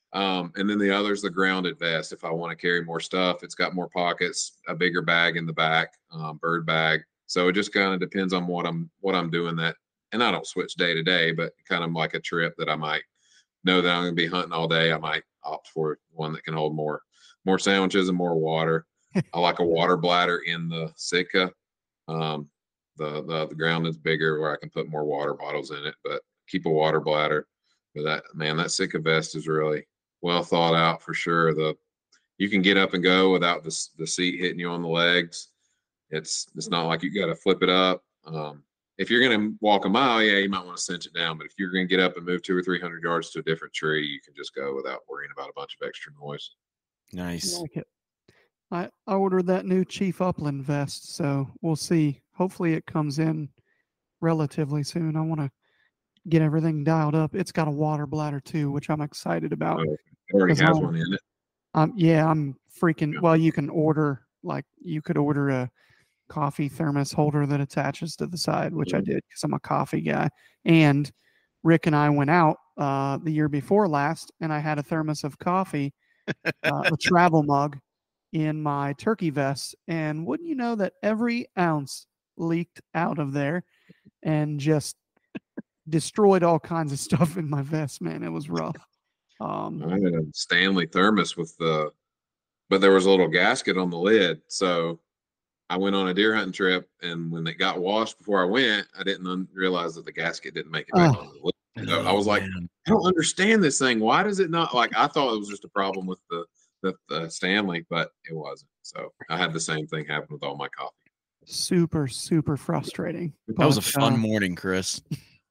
[SPEAKER 3] Um, and then the other is the grounded vest. If I want to carry more stuff, it's got more pockets, a bigger bag in the back, um, bird bag. So it just kind of depends on what I'm what I'm doing that. And I don't switch day to day, but kind of like a trip that I might know that I'm going to be hunting all day. I might opt for one that can hold more more sandwiches and more water. I like a water bladder in the Sitka. Um, the, the the ground is bigger where I can put more water bottles in it, but keep a water bladder. But that man, that Sitka vest is really well thought out for sure. The you can get up and go without the the seat hitting you on the legs. It's it's not like you got to flip it up. Um, if you're going to walk a mile, yeah, you might want to cinch it down. But if you're going to get up and move two or three hundred yards to a different tree, you can just go without worrying about a bunch of extra noise.
[SPEAKER 4] Nice.
[SPEAKER 2] I like it. I, I ordered that new Chief Upland vest, so we'll see. Hopefully it comes in relatively soon. I want to get everything dialed up. It's got a water bladder too, which I'm excited about.
[SPEAKER 3] Oh, it already
[SPEAKER 2] 'Cause
[SPEAKER 3] has
[SPEAKER 2] I'm-
[SPEAKER 3] one in it.
[SPEAKER 2] Um, yeah, I'm freaking.
[SPEAKER 3] Yeah.
[SPEAKER 2] Well, you can order like you could order a coffee thermos holder that attaches to the side, which I
[SPEAKER 3] Mhm.
[SPEAKER 2] did because I'm a coffee guy. And Rick and I went out uh, the year before last, and I had a thermos of coffee, uh, a travel mug, in my turkey vest. And wouldn't you know that every ounce leaked out of there and just destroyed all kinds of stuff in my vest, man. It was rough. Um,
[SPEAKER 3] I had a Stanley thermos with the, but there was a little gasket on the lid. So I went on a deer hunting trip, and when it got washed before I went, I didn't un- realize that the gasket didn't make it back
[SPEAKER 2] Oh.
[SPEAKER 3] on the lid. So I was like,
[SPEAKER 4] man.
[SPEAKER 3] I don't understand this thing. Why does it not like? I thought it was just a problem with the the, the Stanley, but it wasn't. So I had the same thing happen with all my coffee.
[SPEAKER 2] super, super frustrating.
[SPEAKER 4] That was a
[SPEAKER 2] But,
[SPEAKER 4] fun
[SPEAKER 2] uh,
[SPEAKER 4] morning, Chris.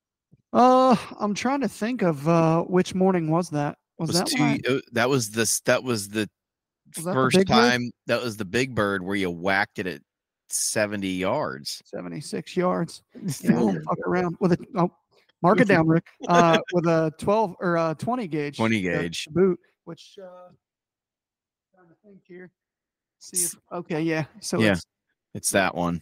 [SPEAKER 2] Uh, I'm trying to think of uh which morning was that? Was,
[SPEAKER 4] Was
[SPEAKER 2] that
[SPEAKER 4] two,
[SPEAKER 2] when I,
[SPEAKER 4] uh, that was this that was the
[SPEAKER 2] Was that the
[SPEAKER 4] first
[SPEAKER 2] big bird?
[SPEAKER 4] time that was the big bird where you whacked it at seventy yards.
[SPEAKER 2] seventy-six yards? Yeah, I
[SPEAKER 3] Oh,
[SPEAKER 2] don't fuck around with it. Oh, mark it down, Rick. Uh, with a twelve or a twenty gauge.
[SPEAKER 4] twenty
[SPEAKER 2] uh,
[SPEAKER 4] gauge.
[SPEAKER 2] boot, which uh, trying to think here. See if okay, yeah. So
[SPEAKER 4] Yeah.
[SPEAKER 2] it's
[SPEAKER 4] It's that one.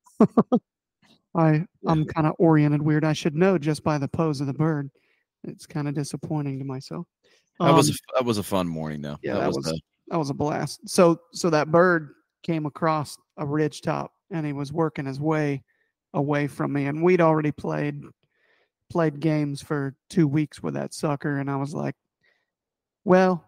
[SPEAKER 2] I I'm kind of oriented weird. I should know just by the pose of the bird. It's kind of disappointing to myself.
[SPEAKER 4] That was a,
[SPEAKER 2] Um,
[SPEAKER 4] that was a fun morning though.
[SPEAKER 2] yeah, that was
[SPEAKER 4] a-
[SPEAKER 2] that was a blast. So so that bird came across a ridge top and he was working his way away from me, and we'd already played played games for two weeks with that sucker, and I was like, well,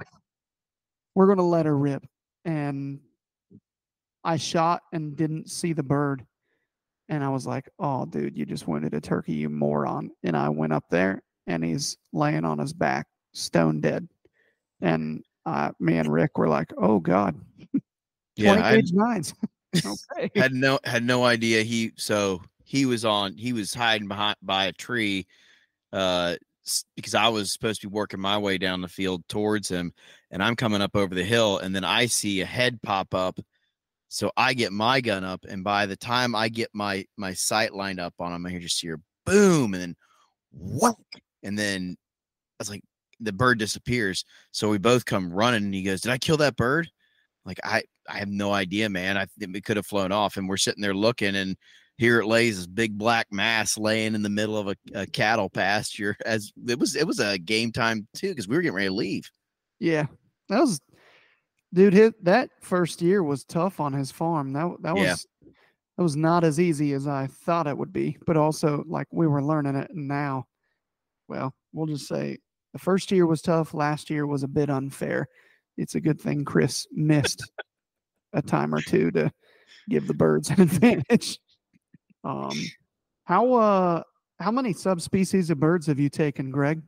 [SPEAKER 2] we're gonna let her rip. And I shot and didn't see the bird. And I was like, oh, dude, you just wounded a turkey, you moron. And I went up there and he's laying on his back, stone dead. And uh, me and Rick were like, oh, God.
[SPEAKER 4] yeah,
[SPEAKER 2] twenty
[SPEAKER 4] I
[SPEAKER 2] gauge nines. Okay.
[SPEAKER 4] had no had no idea he so he was on he was hiding behind by a tree uh s- because I was supposed to be working my way down the field towards him, and I'm coming up over the hill, and then I see a head pop up. So I get my gun up, and by the time I get my my sight lined up on him, I just hear boom, and then what? And then I was like, the bird disappears. So we both come running, and he goes, "Did I kill that bird?" Like I, I have no idea, man. I think it could have flown off, and we're sitting there looking, and here it lays, this big black mass laying in the middle of a, a cattle pasture. As it was, it was a game time too, because we were getting ready to leave.
[SPEAKER 2] Yeah. That was, dude, his, that first year was tough on his farm. That, that
[SPEAKER 4] Yeah.
[SPEAKER 2] was, that was not as easy as I thought it would be, but also like we were learning it. And now, well, we'll just say the first year was tough. Last year was a bit unfair. It's a good thing Chris missed a time or two to give the birds an advantage. Um, how uh, how many subspecies of birds have you taken, Greg?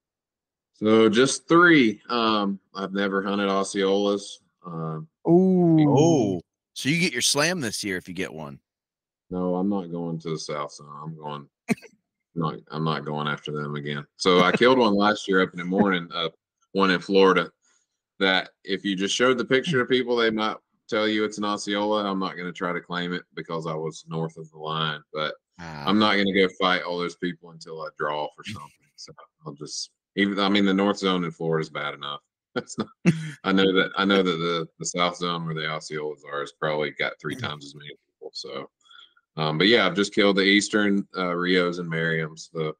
[SPEAKER 3] So just three. Um, I've never hunted Osceolas. Um,
[SPEAKER 2] Ooh,
[SPEAKER 4] Oh, so you get your slam this year if you get one.
[SPEAKER 3] no, I'm not going to the South Zone. I'm going. not. I'm not going after them again. So I killed one last year up in the morning. Uh, one in Florida. That if you just showed the picture to people, they might tell you it's an Osceola. I'm not going to try to claim it because I was north of the line, but I'm not going to go fight all those people until I draw for something. So I'll just even. I mean, the North Zone in Florida is bad enough. That's not. I know that. I know that the the South Zone where the Osceolas are has probably got three times as many people. So, um, but yeah, I've just killed the Eastern uh, Rios and Merriams. The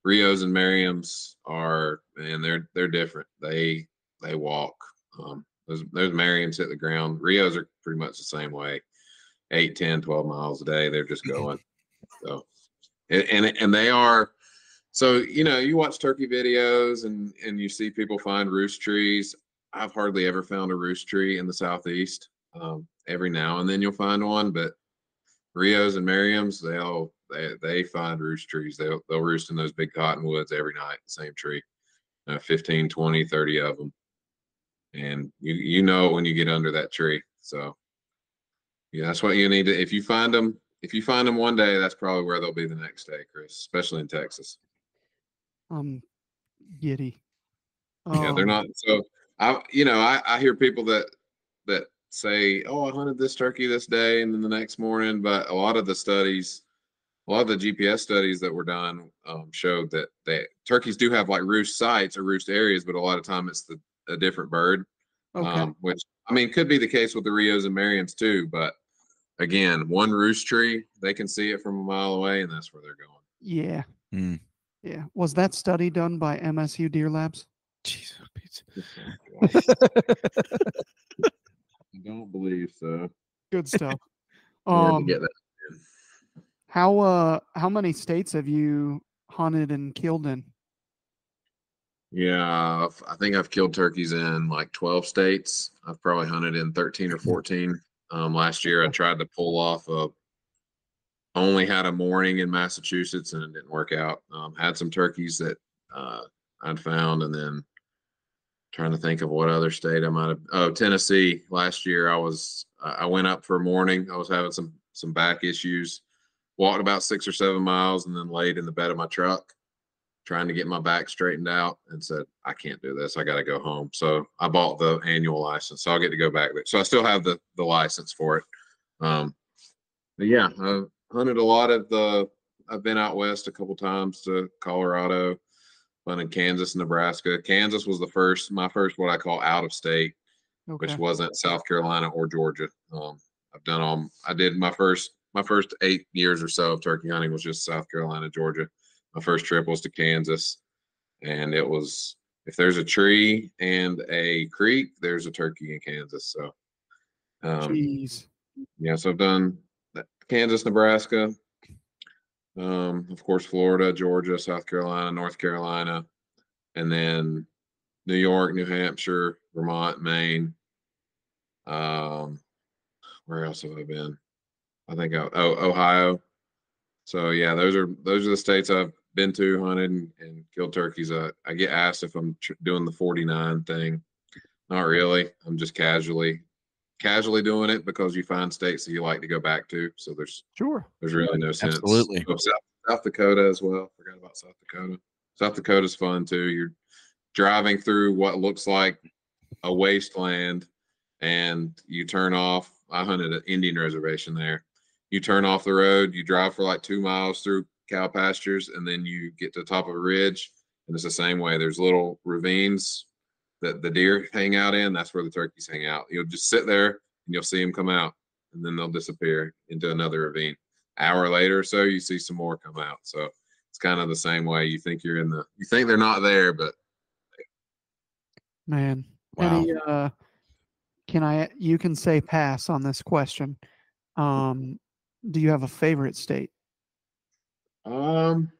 [SPEAKER 3] Rios and Merriams are, and they're they're different. They they walk. Um, those those Merriams hit the ground. Rios are pretty much the same way, eight, ten, twelve miles a day. They're just going. So, and and, and they are. So you know, you watch turkey videos and and you see people find roost trees. I've hardly ever found a roost tree in the southeast. Um, every now and then you'll find one, but Rios and Merriams, they'll they they find roost trees. They'll they'll roost in those big cottonwoods every night, the same tree. Uh, fifteen, twenty, thirty of them. And you you know when you get under that tree. So yeah, that's what you need to, if you find them, if you find them one day, that's probably where they'll be the next day, Chris, especially in Texas.
[SPEAKER 2] Um giddy.
[SPEAKER 3] Yeah, they're
[SPEAKER 2] Um,
[SPEAKER 3] not. So I, you know, I, I hear people that that say, "Oh, I hunted this turkey this day," and then the next morning. But a lot of the studies, a lot of the G P S studies that were done um, showed that they turkeys do have like roost sites or roost areas, but a lot of time it's the a different bird.
[SPEAKER 2] okay.
[SPEAKER 3] Um, which I mean could be the case with the Rios and Merriams too. But again, one roost tree, they can see it from a mile away, and that's where they're going.
[SPEAKER 2] Yeah.
[SPEAKER 4] Mm.
[SPEAKER 2] Yeah. Was that study done by M S U Deer Labs?
[SPEAKER 4] Jesus, pizza.
[SPEAKER 3] I don't believe so.
[SPEAKER 2] Good stuff.
[SPEAKER 3] We had to
[SPEAKER 2] um,
[SPEAKER 3] get that in.
[SPEAKER 2] how uh how many states have you hunted and killed in?
[SPEAKER 3] Yeah, I've- I think I've killed turkeys in like twelve states. I've probably hunted in thirteen or fourteen. Um, last year, I tried to pull off a, only had a morning in Massachusetts and it didn't work out. Um, had some turkeys that uh, I'd found, and then trying to think of what other state I might have. Oh, Tennessee. Last year, I was I went up for a morning. I was having some some back issues. Walked about six or seven miles and then laid in the bed of my truck, trying to get my back straightened out, and said, I can't do this. I got to go home. So I bought the annual license. So I'll get to go back there. So I still have the, the license for it. Um, but yeah, I've hunted a lot of the, I've been out west a couple times to Colorado, hunted Kansas, Nebraska. Kansas was the first, my first, what I call out of state,
[SPEAKER 2] Okay.
[SPEAKER 3] which wasn't South Carolina or Georgia. Um, I've done all, I did my first, my first eight years or so of turkey hunting was just South Carolina, Georgia. My first trip was to Kansas, and it was, if there's a tree and a creek, there's a turkey in Kansas. So, um,
[SPEAKER 2] Jeez.
[SPEAKER 3] yeah, so I've done Kansas, Nebraska, um, of course, Florida, Georgia, South Carolina, North Carolina, and then New York, New Hampshire, Vermont, Maine. Um, where else have I been? I think I, oh Ohio. So yeah, those are those are the states I've been to, hunted, and, and killed turkeys. Uh, I get asked if I'm tr- doing the forty-nine thing. Not really. I'm just casually casually doing it because you find states that you like to go back to. So there's
[SPEAKER 2] Sure.
[SPEAKER 3] there's really no sense.
[SPEAKER 4] Absolutely.
[SPEAKER 3] Oh, South, South Dakota as well. Forgot about South Dakota. South Dakota's fun too. You're driving through what looks like a wasteland, and you turn off. I hunted an Indian reservation there. You turn off the road, you drive for like two miles through cow pastures, and then you get to the top of a ridge, and it's the same way. There's little ravines that the deer hang out in. That's where the turkeys hang out. You'll just sit there and you'll see them come out, and then they'll disappear into another ravine. Hour later or so, you see some more come out. So it's kind of the same way. You think you're in the, you think they're not there, but
[SPEAKER 2] Man.
[SPEAKER 4] Wow.
[SPEAKER 2] Any, uh, can I, you can say pass on this question. Um, do you have a favorite state?
[SPEAKER 3] Um,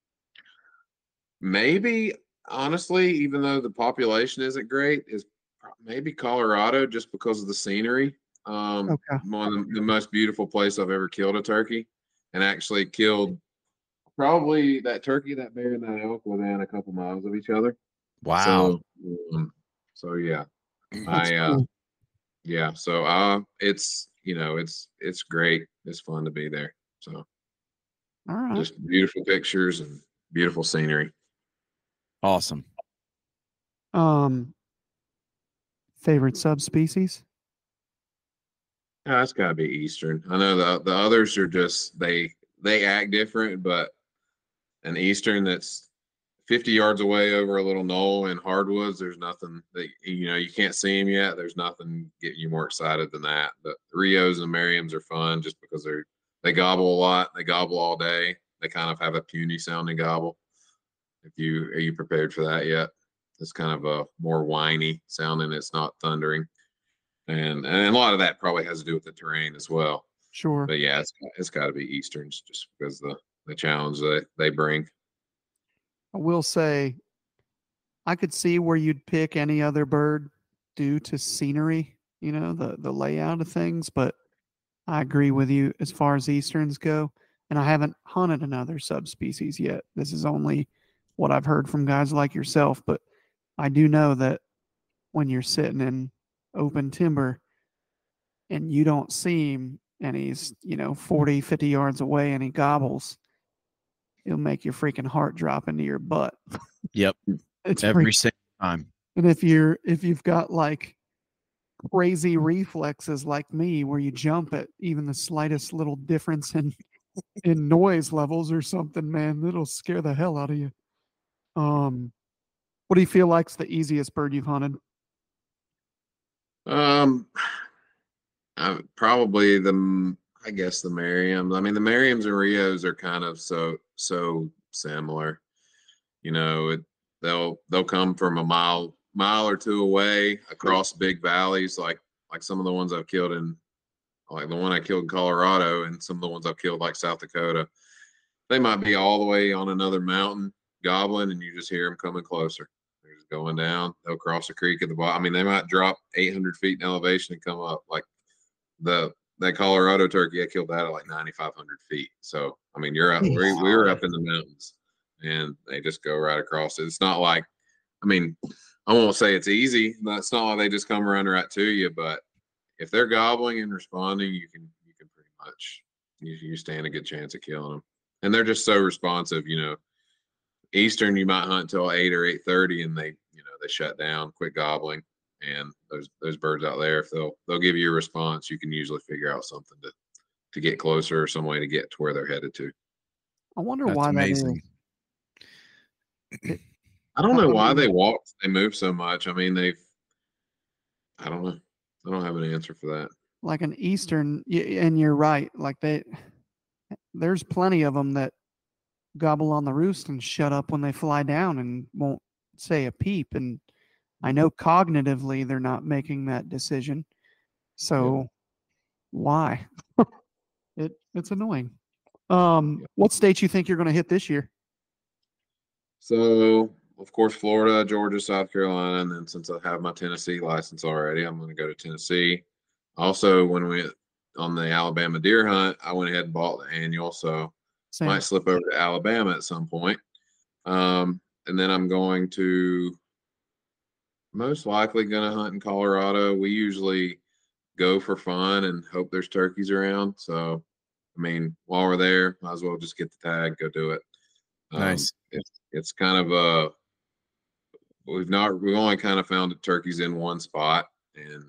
[SPEAKER 3] maybe honestly, even though the population isn't great, is maybe Colorado just because of the scenery. Um,
[SPEAKER 2] Okay.
[SPEAKER 3] one of the, the most beautiful place I've ever killed a turkey, and actually killed probably that turkey, that bear, and that elk within a couple miles of each other.
[SPEAKER 4] Wow.
[SPEAKER 3] So, um, so yeah,
[SPEAKER 2] That's
[SPEAKER 3] I uh,
[SPEAKER 2] cool.
[SPEAKER 3] yeah. So uh, it's you know it's it's great. It's fun to be there. So
[SPEAKER 2] All right.
[SPEAKER 3] just beautiful pictures and beautiful scenery.
[SPEAKER 4] Awesome.
[SPEAKER 2] Um, favorite subspecies?
[SPEAKER 3] Yeah, that's got to be Eastern. I know the the others are just they they act different, but an Eastern that's fifty yards away over a little knoll in hardwoods, there's nothing that you know you can't see them yet. There's nothing getting you more excited than that. But Rios and Merriams are fun just because they're they gobble a lot. They gobble all day. They kind of have a puny sounding gobble. If you are you prepared for that yet? It's kind of a more whiny sounding. It's not thundering, and and a lot of that probably has to do with the terrain as well.
[SPEAKER 2] Sure.
[SPEAKER 3] But yeah, it's it's got to be Easterns just because the the challenge that they bring.
[SPEAKER 2] I will say, I could see where you'd pick any other bird due to scenery, you know, the the layout of things. But I agree with you as far as Easterns go, and I haven't hunted another subspecies yet. This is only what I've heard from guys like yourself, but I do know that when you're sitting in open timber and you don't see him and he's, you know, forty, fifty yards away and he gobbles, it'll make your freaking heart drop into your butt.
[SPEAKER 4] Yep.
[SPEAKER 2] It's
[SPEAKER 4] Every
[SPEAKER 2] freak-
[SPEAKER 4] single time.
[SPEAKER 2] And if you're if you've got like crazy reflexes like me where you jump at even the slightest little difference in in noise levels or something, man, it'll scare the hell out of you. Um what do you feel like's the easiest bird you've hunted?
[SPEAKER 3] Um, I, probably the I guess the Merriams. I mean, the Merriams and Rios are kind of so so similar. You know, it, they'll they'll come from a mile mile or two away across big valleys, like like some of the ones I've killed in, like the one I killed in Colorado, and some of the ones I've killed like South Dakota. They might be all the way on another mountain gobbling, and you just hear them coming closer. They're just going down. They'll cross a creek at the bottom. I mean, they might drop eight hundred feet in elevation and come up. Like the that Colorado turkey, I killed that at like ninety-five hundred feet. So I mean, you're up. We, we were up in the mountains, and they just go right across it. It's not like, I mean, I won't say it's easy. It's not like they just come running right to you, but if they're gobbling and responding, you can you can pretty much you, you stand a good chance at killing them. And they're just so responsive. You know, Eastern you might hunt till eight or eight thirty, and they you know they shut down, quit gobbling. And those those birds out there, if they'll they'll give you a response, you can usually figure out something to to get closer or some way to get to where they're headed to.
[SPEAKER 2] I wonder
[SPEAKER 4] That's
[SPEAKER 2] why
[SPEAKER 4] amazing.
[SPEAKER 2] that is.
[SPEAKER 3] I don't
[SPEAKER 2] How
[SPEAKER 3] know
[SPEAKER 2] come
[SPEAKER 3] why
[SPEAKER 2] you-
[SPEAKER 3] they walk, they move so much. I mean, they've, I don't know. I don't have an answer for that.
[SPEAKER 2] Like an Eastern, y- and you're right. Like they, there's plenty of them that gobble on the roost and shut up when they fly down and won't say a peep. And I know cognitively they're not making that decision. So why? it it's annoying. Um,
[SPEAKER 3] Yeah.
[SPEAKER 2] what states you think you're going to hit this year?
[SPEAKER 3] So, of course, Florida, Georgia, South Carolina, and then since I have my Tennessee license already, I'm going to go to Tennessee. Also, when we on the Alabama deer hunt, I went ahead and bought the annual, so
[SPEAKER 2] Same.
[SPEAKER 3] might slip over to Alabama at some point. Um, and then I'm going to most likely going to hunt in Colorado. We usually go for fun and hope there's turkeys around. So, I mean, while we're there, might as well just get the tag, go do it. Um,
[SPEAKER 4] Nice.
[SPEAKER 3] It's it's kind of a we've not we've only kind of found turkeys in one spot and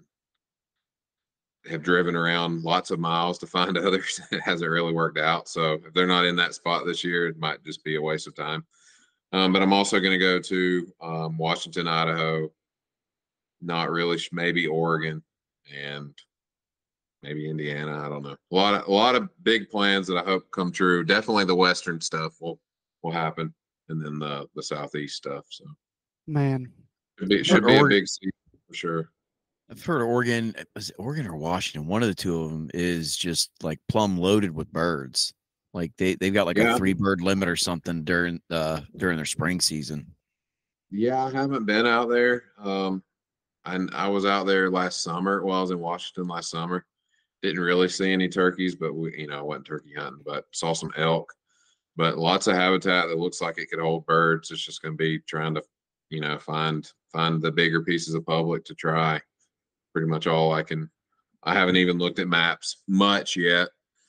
[SPEAKER 3] have driven around lots of miles to find others. It hasn't really worked out. So if they're not in that spot this year, it might just be a waste of time. Um, but I'm also going to go to um, Washington, Idaho, not really, maybe Oregon, and maybe Indiana. I don't know. A lot of a lot of big plans that I hope come true. Definitely the Western stuff will will happen, and then the the Southeast stuff. So
[SPEAKER 2] Man,
[SPEAKER 3] it be, should be a
[SPEAKER 4] Oregon-
[SPEAKER 3] big season for sure.
[SPEAKER 4] I've heard Oregon, is it Oregon or Washington? One of the two of them is just like plumb loaded with birds. Like they they've got like
[SPEAKER 3] Yeah.
[SPEAKER 4] a three bird limit or something during uh during their spring season.
[SPEAKER 3] Yeah, I haven't been out there. Um, I I was out there last summer. Well, I was in Washington last summer. Didn't really see any turkeys, but we, you know, I went turkey hunting, but saw some elk. But lots of habitat that looks like it could hold birds. It's just going to be trying to, you know, find find the bigger pieces of public to try. Pretty much all I can. I haven't even looked at maps much yet,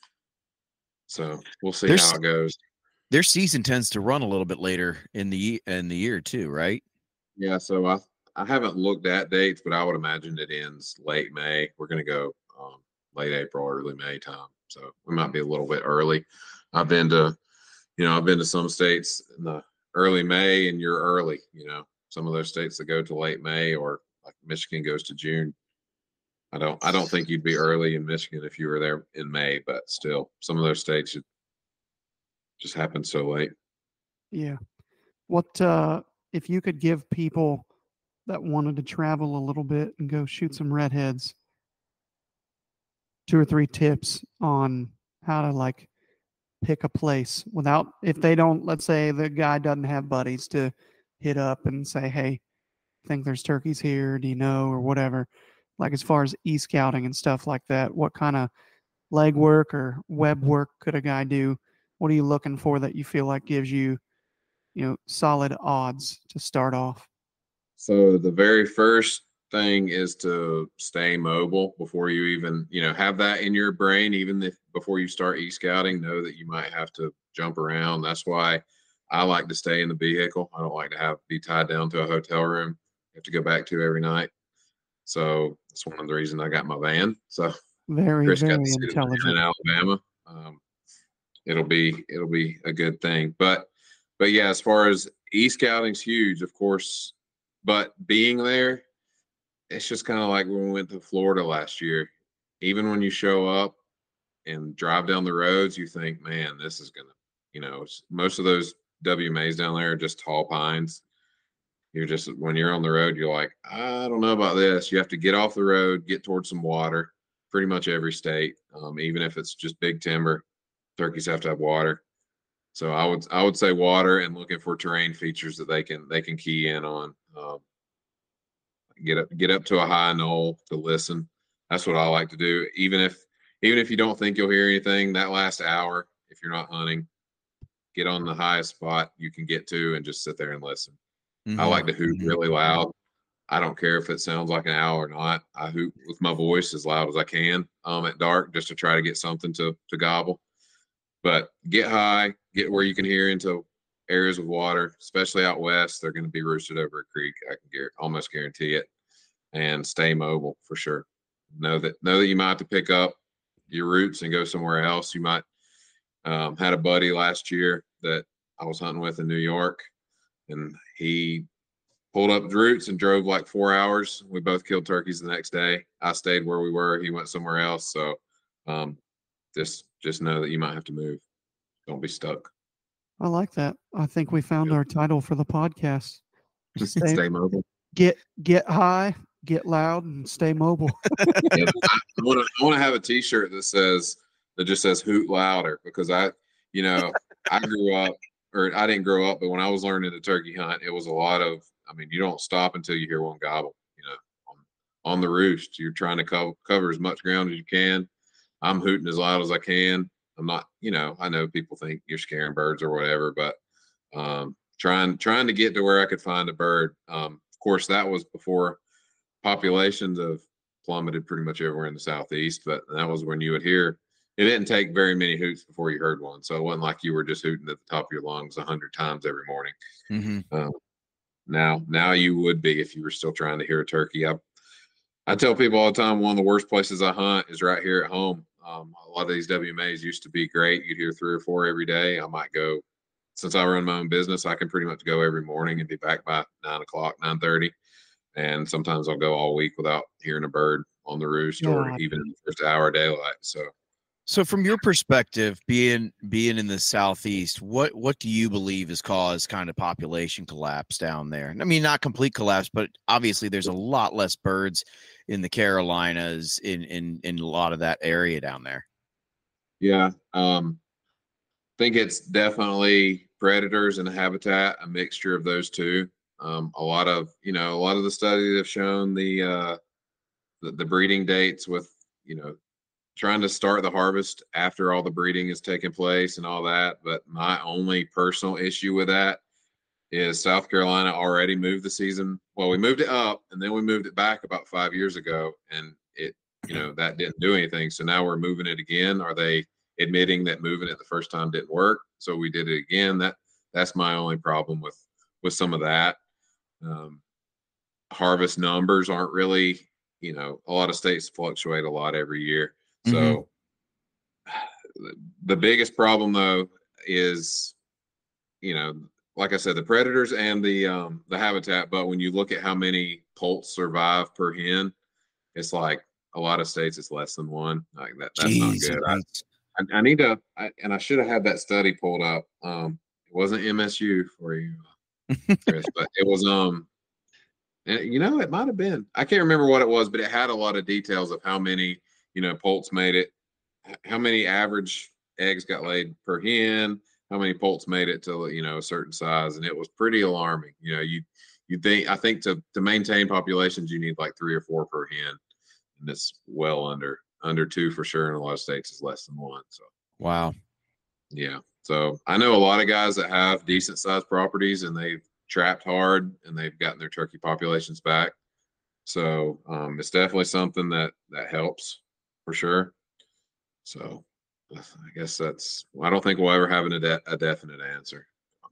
[SPEAKER 3] so we'll see
[SPEAKER 4] There's-
[SPEAKER 3] how it goes.
[SPEAKER 4] Their season tends to run a little bit later in the ye- in the year too, right?
[SPEAKER 3] Yeah, so I I haven't looked at dates, but I would imagine it ends late May. We're going to go um, late April, early May time, so we might be a little bit early. I've been to, you know, I've been to some states in the early May, and you're early. You know, some of those states that go to late May, or like Michigan goes to June. I don't I don't think you'd be early in Michigan if you were there in May, but still, some of those states it just happen so late.
[SPEAKER 2] yeah. What uh, if you could give people that wanted to travel a little bit and go shoot some redheads two or three tips on how to like pick a place without, if they don't, let's say the guy doesn't have buddies to hit up and say, hey, think there's turkeys here, do you know, or whatever, like as far as e-scouting and stuff like that, what kind of legwork or web work could a guy do? What are you looking for that you feel like gives you, you know, solid odds to start off?
[SPEAKER 3] So the very first thing is to stay mobile before you even, you know, have that in your brain. Even if before you start e-scouting, know that you might have to jump around. That's why I like to stay in the vehicle. I don't like to have be tied down to a hotel room you have to go back to every night. So that's one of the reasons I got my van. So
[SPEAKER 2] Very,
[SPEAKER 3] Chris got
[SPEAKER 2] very
[SPEAKER 3] to see the van
[SPEAKER 2] intelligent.
[SPEAKER 3] in Alabama. Um, it'll be it'll be a good thing. But but yeah, as far as e-scouting's huge, of course. But being there, it's just kind of like when we went to Florida last year. Even when you show up and drive down the roads, you think, man, this is gonna, you know, it's- most of those W M As down there are just tall pines. You're just, when you're on the road, you're like, I don't know about this. You have to get off the road, get towards some water. Pretty much every state, um, even if it's just big timber, turkeys have to have water. So I would I would say water and looking for terrain features that they can they can key in on. Um, get up get up to a high knoll to listen. That's what I like to do. Even if even if you don't think you'll hear anything, that last hour, if you're not hunting, get on the highest spot you can get to and just sit there and listen.
[SPEAKER 4] Mm-hmm.
[SPEAKER 3] I like to hoot
[SPEAKER 4] Mhm.
[SPEAKER 3] really loud. I don't care if it sounds like an owl or not. I hoot with my voice as loud as I can um, at dark just to try to get something to to gobble. But get high, get where you can hear into areas with water, especially out west. They're going to be roosted over a creek. I can guar- almost guarantee it. And stay mobile for sure. Know that know that you might have to pick up your roots and go somewhere else. You might um, had a buddy last year that I was hunting with in New York, and he pulled up the roots and drove like four hours. We both killed turkeys the next day. I stayed where we were. He went somewhere else. So um, just just know that you might have to move. Don't be stuck.
[SPEAKER 2] I like that. I think we found
[SPEAKER 3] Yep.
[SPEAKER 2] our title for the podcast.
[SPEAKER 3] Just
[SPEAKER 2] Stay-
[SPEAKER 3] stay mobile.
[SPEAKER 2] Get get high, get loud, and stay mobile.
[SPEAKER 3] Yeah, I want to I want to have a T-shirt that says that just says "Hoot Louder" because I, you know, I grew up, or I didn't grow up, but when I was learning the turkey hunt, it was a lot of. I mean, you don't stop until you hear one gobble. You know, on, on the roost, you're trying to cover cover as much ground as you can. I'm hooting as loud as I can. I'm not, you know, I know people think you're scaring birds or whatever, but um, trying trying to get to where I could find a bird. Um, of course, that was before populations have plummeted pretty much everywhere in the southeast, but that was when you would hear. It didn't take very many hoots before you heard one, so it wasn't like you were just hooting at the top of your lungs a hundred times every morning.
[SPEAKER 4] Mm-hmm.
[SPEAKER 3] Um, now, now you would be if you were still trying to hear a turkey. I, I tell people all the time, one of the worst places I hunt is right here at home. Um, a lot of these W M As used to be great. You'd hear three or four every day. I might go, since I run my own business, I can pretty much go every morning and be back by nine o'clock, nine thirty. And sometimes I'll go all week without hearing a bird on the roost or
[SPEAKER 2] God.
[SPEAKER 3] even in the first hour of daylight. So
[SPEAKER 4] So, from your perspective, being being in the southeast, what what do you believe has caused kind of population collapse down there? I mean, not complete collapse, but obviously there's a lot less birds in the Carolinas, in in in a lot of that area down there.
[SPEAKER 3] yeah, um, I think it's definitely predators and habitat, a mixture of those two. Um, a lot of, you know, a lot of the studies have shown the, uh, the, the breeding dates with, you know, trying to start the harvest after all the breeding is taking place and all that. But my only personal issue with that is South Carolina already moved the season. Well, we moved it up and then we moved it back about five years ago, and it, you know, that didn't do anything. So now we're moving it again. Are they admitting that moving it the first time didn't work? So we did it again. That that's my only problem with with some of that. Um, harvest numbers aren't really, you know, a lot of states fluctuate a lot every year. So mm-hmm. the biggest problem though is, you know, like I said, the predators and the um, the habitat. But when you look at how many poults survive per hen, it's like a lot of states it's less than one. Like that, that's
[SPEAKER 4] Jeez,
[SPEAKER 3] not good. I, I, I need to, I, and I should have had that study pulled up. Um, it wasn't M S U for you. Chris, but it was um, and you know, it might have been. I can't remember what it was, but it had a lot of details of how many, you know, poults made it, how many average eggs got laid per hen, how many poults made it to, you know, a certain size, and it was pretty alarming. You know, you you think I think to to maintain populations, you need like three or four per hen, and it's well under under two for sure. In a lot of states, is less than one. So
[SPEAKER 4] Wow.
[SPEAKER 3] yeah. So I know a lot of guys that have decent sized properties and they've trapped hard and they've gotten their turkey populations back. So um, it's definitely something that that helps for sure. So I guess that's. I don't think we'll ever have an, a, de- a definite answer.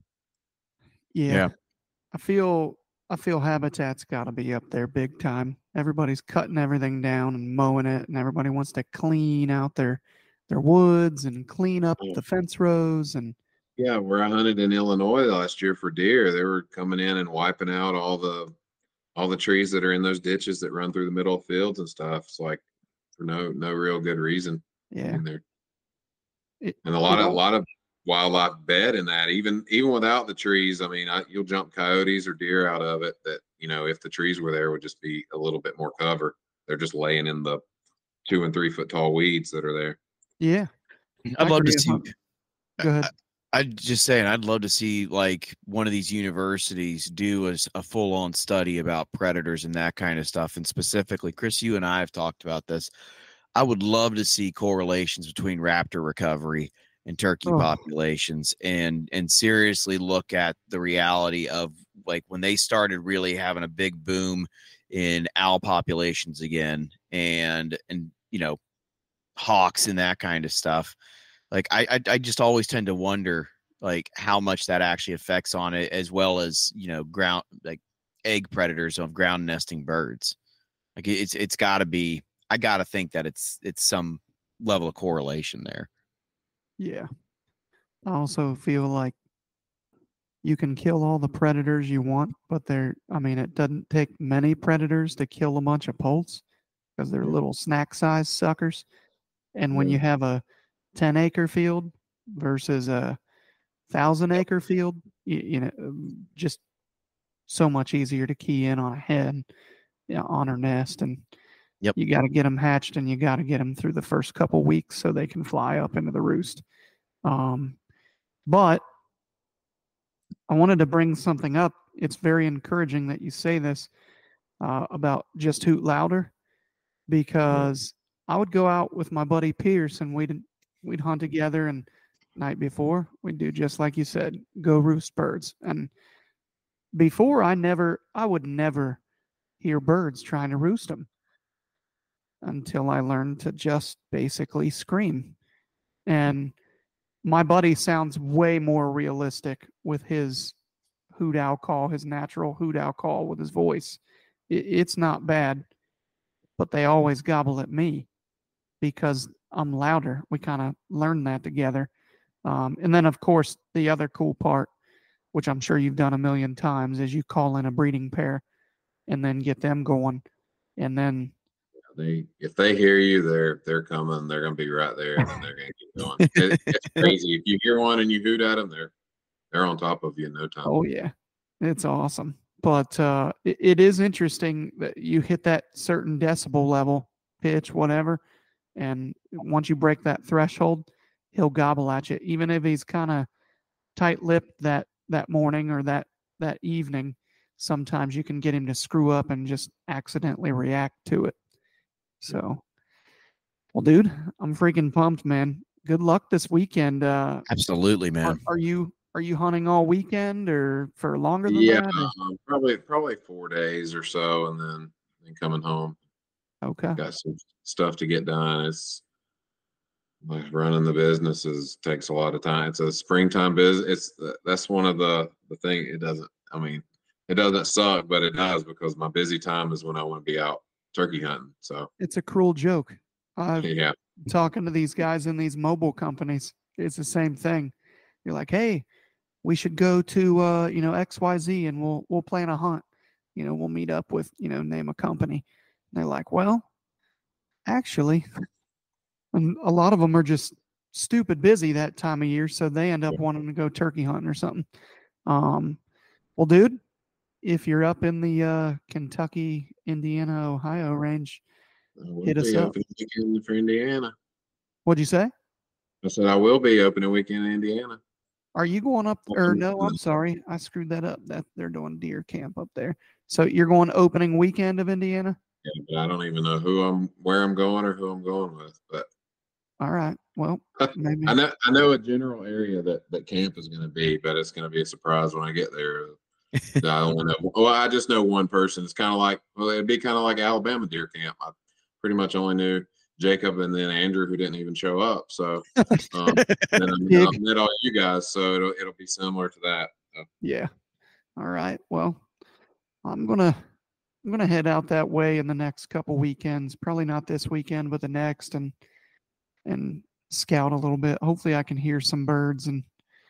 [SPEAKER 2] Yeah.
[SPEAKER 4] Yeah.
[SPEAKER 2] I feel I feel Habitat's got to be up there big time. Everybody's cutting everything down and mowing it, and everybody wants to clean out their their woods and clean up
[SPEAKER 3] Yeah.
[SPEAKER 2] the fence rows. And
[SPEAKER 3] Yeah, where I hunted in Illinois last year for deer, they were coming in and wiping out all the all the trees that are in those ditches that run through the middle of fields and stuff. It's like for no no real good reason.
[SPEAKER 2] yeah,
[SPEAKER 3] In there.
[SPEAKER 2] it,
[SPEAKER 3] And a lot
[SPEAKER 2] it
[SPEAKER 3] of a
[SPEAKER 2] all-
[SPEAKER 3] lot of wildlife bed in that. Even even without the trees, I mean, I, you'll jump coyotes or deer out of it. That, you know, if the trees were there, would just be a little bit more cover. They're just laying in the two and three foot tall weeds that are there.
[SPEAKER 2] yeah.
[SPEAKER 4] I'd
[SPEAKER 2] I
[SPEAKER 4] love
[SPEAKER 2] could
[SPEAKER 4] to
[SPEAKER 2] be a
[SPEAKER 4] see.
[SPEAKER 2] hunt- Go ahead.
[SPEAKER 4] I'd just saying, I'd love to see like one of these universities do a, a full on study about predators and that kind of stuff. And specifically, Chris, you and I have talked about this. I would love to see correlations between raptor recovery and turkey
[SPEAKER 2] Oh.
[SPEAKER 4] populations, and and seriously look at the reality of like when they started really having a big boom in owl populations again, and and you know, hawks and that kind of stuff. Like I, I I just always tend to wonder like how much that actually affects on it, as well as, you know, ground like egg predators of ground nesting birds. Like it's it's got to be. I got to think that it's it's some level of correlation there.
[SPEAKER 2] Yeah. I also feel like you can kill all the predators you want, but they're, I mean, it doesn't take many predators to kill a bunch of poults because they're little snack size suckers. And when
[SPEAKER 3] Yeah.
[SPEAKER 2] you have a ten acre field versus a thousand acre field, you, you know, um, just so much easier to key in on a hen, you know, on her nest. And
[SPEAKER 4] Yep.
[SPEAKER 2] you got to get them hatched and you got to get them through the first couple weeks so they can fly up into the roost. Um, but I wanted to bring something up. It's very encouraging that you say this uh, about Just Hoot Louder, because I would go out with my buddy Pierce and we'd we'd hunt together, and night before we'd do just like you said, go roost birds. And before I never, I would never hear birds trying to roost them until I learned to just basically scream. And my buddy sounds way more realistic with his hoot owl call, his natural hoot owl call with his voice. It, it's not bad, but they always gobble at me because I'm louder. We kind of learned that together. Um, and then, of course, the other cool part, which I'm sure you've done a million times, is you call in a breeding pair and then get them going. And then
[SPEAKER 3] They, if they hear you, they're they're coming. They're gonna be right there, and then they're gonna keep going. It, it's crazy. If you hear one and you hoot at them, they're they're on top of you in no time.
[SPEAKER 2] oh yeah, it's awesome. But uh, it, it is interesting that you hit that certain decibel level, pitch, whatever, and once you break that threshold, he'll gobble at you, even if he's kind of tight-lipped that that morning or that that evening. Sometimes you can get him to screw up and just accidentally react to it. So, well, dude, I'm freaking pumped, man. Good luck this weekend. Uh,
[SPEAKER 4] Absolutely,
[SPEAKER 2] are,
[SPEAKER 4] man.
[SPEAKER 2] are you are you hunting all weekend or for longer than
[SPEAKER 3] Yeah,
[SPEAKER 2] that? or-
[SPEAKER 3] um, probably probably four days or so, and then then coming home.
[SPEAKER 2] Okay.
[SPEAKER 3] Got some stuff to get done. It's like running the business is takes a lot of time. It's a springtime business. It's that's one of the the thing. It doesn't. I mean, it doesn't suck, but it does because my busy time is when I want to be out turkey hunting. So
[SPEAKER 2] It's a cruel joke. I'm
[SPEAKER 3] yeah,
[SPEAKER 2] talking to these guys in these mobile companies. It's the same thing. You're like, hey, we should go to uh, you know, X Y Z and we'll we'll plan a hunt. You know, we'll meet up with, you know, name a company. And they're like, well, actually, and a lot of them are just stupid busy that time of year, so they end up wanting to go turkey hunting or something. Um, Well, dude, if you're up in the uh, Kentucky, Indiana, Ohio range,
[SPEAKER 3] I will
[SPEAKER 2] hit us
[SPEAKER 3] be
[SPEAKER 2] up.
[SPEAKER 3] opening weekend for Indiana.
[SPEAKER 2] What'd you say?
[SPEAKER 3] I said I will be opening weekend in Indiana.
[SPEAKER 2] Are you going up? Or
[SPEAKER 3] Open-
[SPEAKER 2] no, I'm sorry, I screwed that up. That they're doing deer camp up there. So you're going opening weekend of Indiana?
[SPEAKER 3] Yeah, but I don't even know who I'm, where I'm going, or who I'm going with. But
[SPEAKER 2] All right. Well, maybe.
[SPEAKER 3] I know I know a general area that that camp is going to be, but it's going to be a surprise when I get there. I only know. Well, I just know one person. It's kind of like, well, it'd be kind of like Alabama deer camp. I pretty much only knew Jacob and then Andrew, who didn't even show up. So um, then I met, I met all you guys, so it'll it'll be similar to that. So.
[SPEAKER 2] Yeah. All right. Well, I'm gonna I'm gonna head out that way in the next couple weekends. Probably not this weekend, but the next, and and scout a little bit. Hopefully, I can hear some birds. And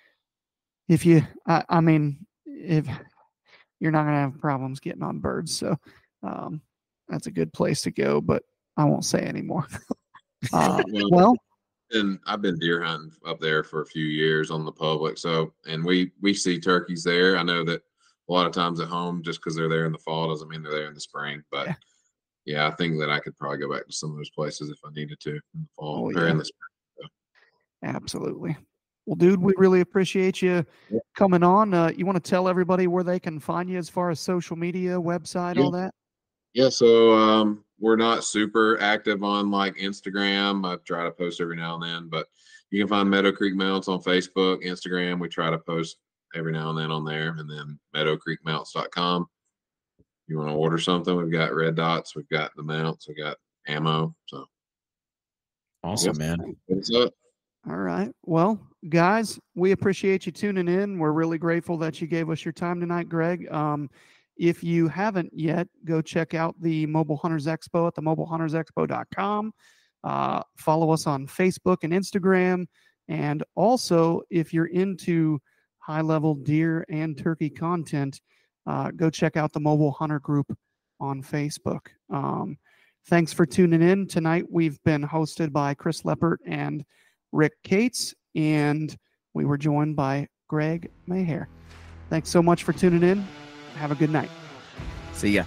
[SPEAKER 2] if you, I, I mean, if you're not gonna have problems getting on birds, so um, that's a good place to go. But I won't say anymore. uh,
[SPEAKER 3] well,
[SPEAKER 2] well,
[SPEAKER 3] and I've been deer hunting up there for a few years on the public. So, and we we see turkeys there. I know that a lot of times at home, just because they're there in the fall doesn't mean they're there in the spring. But
[SPEAKER 2] yeah.
[SPEAKER 3] yeah, I think that I could probably go back to some of those places if I needed to in the fall
[SPEAKER 2] Oh,
[SPEAKER 3] or
[SPEAKER 2] yeah.
[SPEAKER 3] in the spring. So.
[SPEAKER 2] Absolutely. Well, dude, we really appreciate you
[SPEAKER 3] Yeah.
[SPEAKER 2] coming on. Uh, you want to tell everybody where they can find you as far as social media, website,
[SPEAKER 3] Yeah.
[SPEAKER 2] all that?
[SPEAKER 3] Yeah, so um, we're not super active on like Instagram. I try to post every now and then, but you can find Meadow Creek Mounts on Facebook, Instagram. We try to post every now and then on there, and then meadow creek mounts dot com. You want to order something? We've got red dots, we've got the mounts, we've got ammo. So
[SPEAKER 4] Awesome,
[SPEAKER 3] Yep.
[SPEAKER 4] man.
[SPEAKER 3] what's up?
[SPEAKER 2] All right. Well, guys, we appreciate you tuning in. We're really grateful that you gave us your time tonight, Greg. Um, if you haven't yet, go check out the Mobile Hunters Expo at the mobile hunters expo dot com. Uh, follow us on Facebook and Instagram. And also, if you're into high-level deer and turkey content, uh, go check out the Mobile Hunter Group on Facebook. Um, thanks for tuning in. Tonight, we've been hosted by Chris Leppert and Rick Cates, and we were joined by Greg Maher. Thanks so much for tuning in. Have a good night.
[SPEAKER 4] See ya.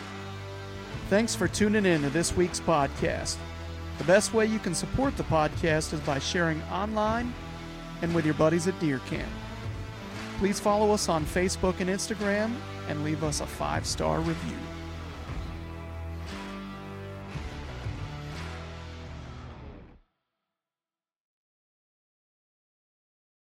[SPEAKER 2] Thanks for tuning in to this week's podcast. The best way you can support the podcast is by sharing online and with your buddies at Deer Camp. Please follow us on Facebook and Instagram and leave us a five-star review.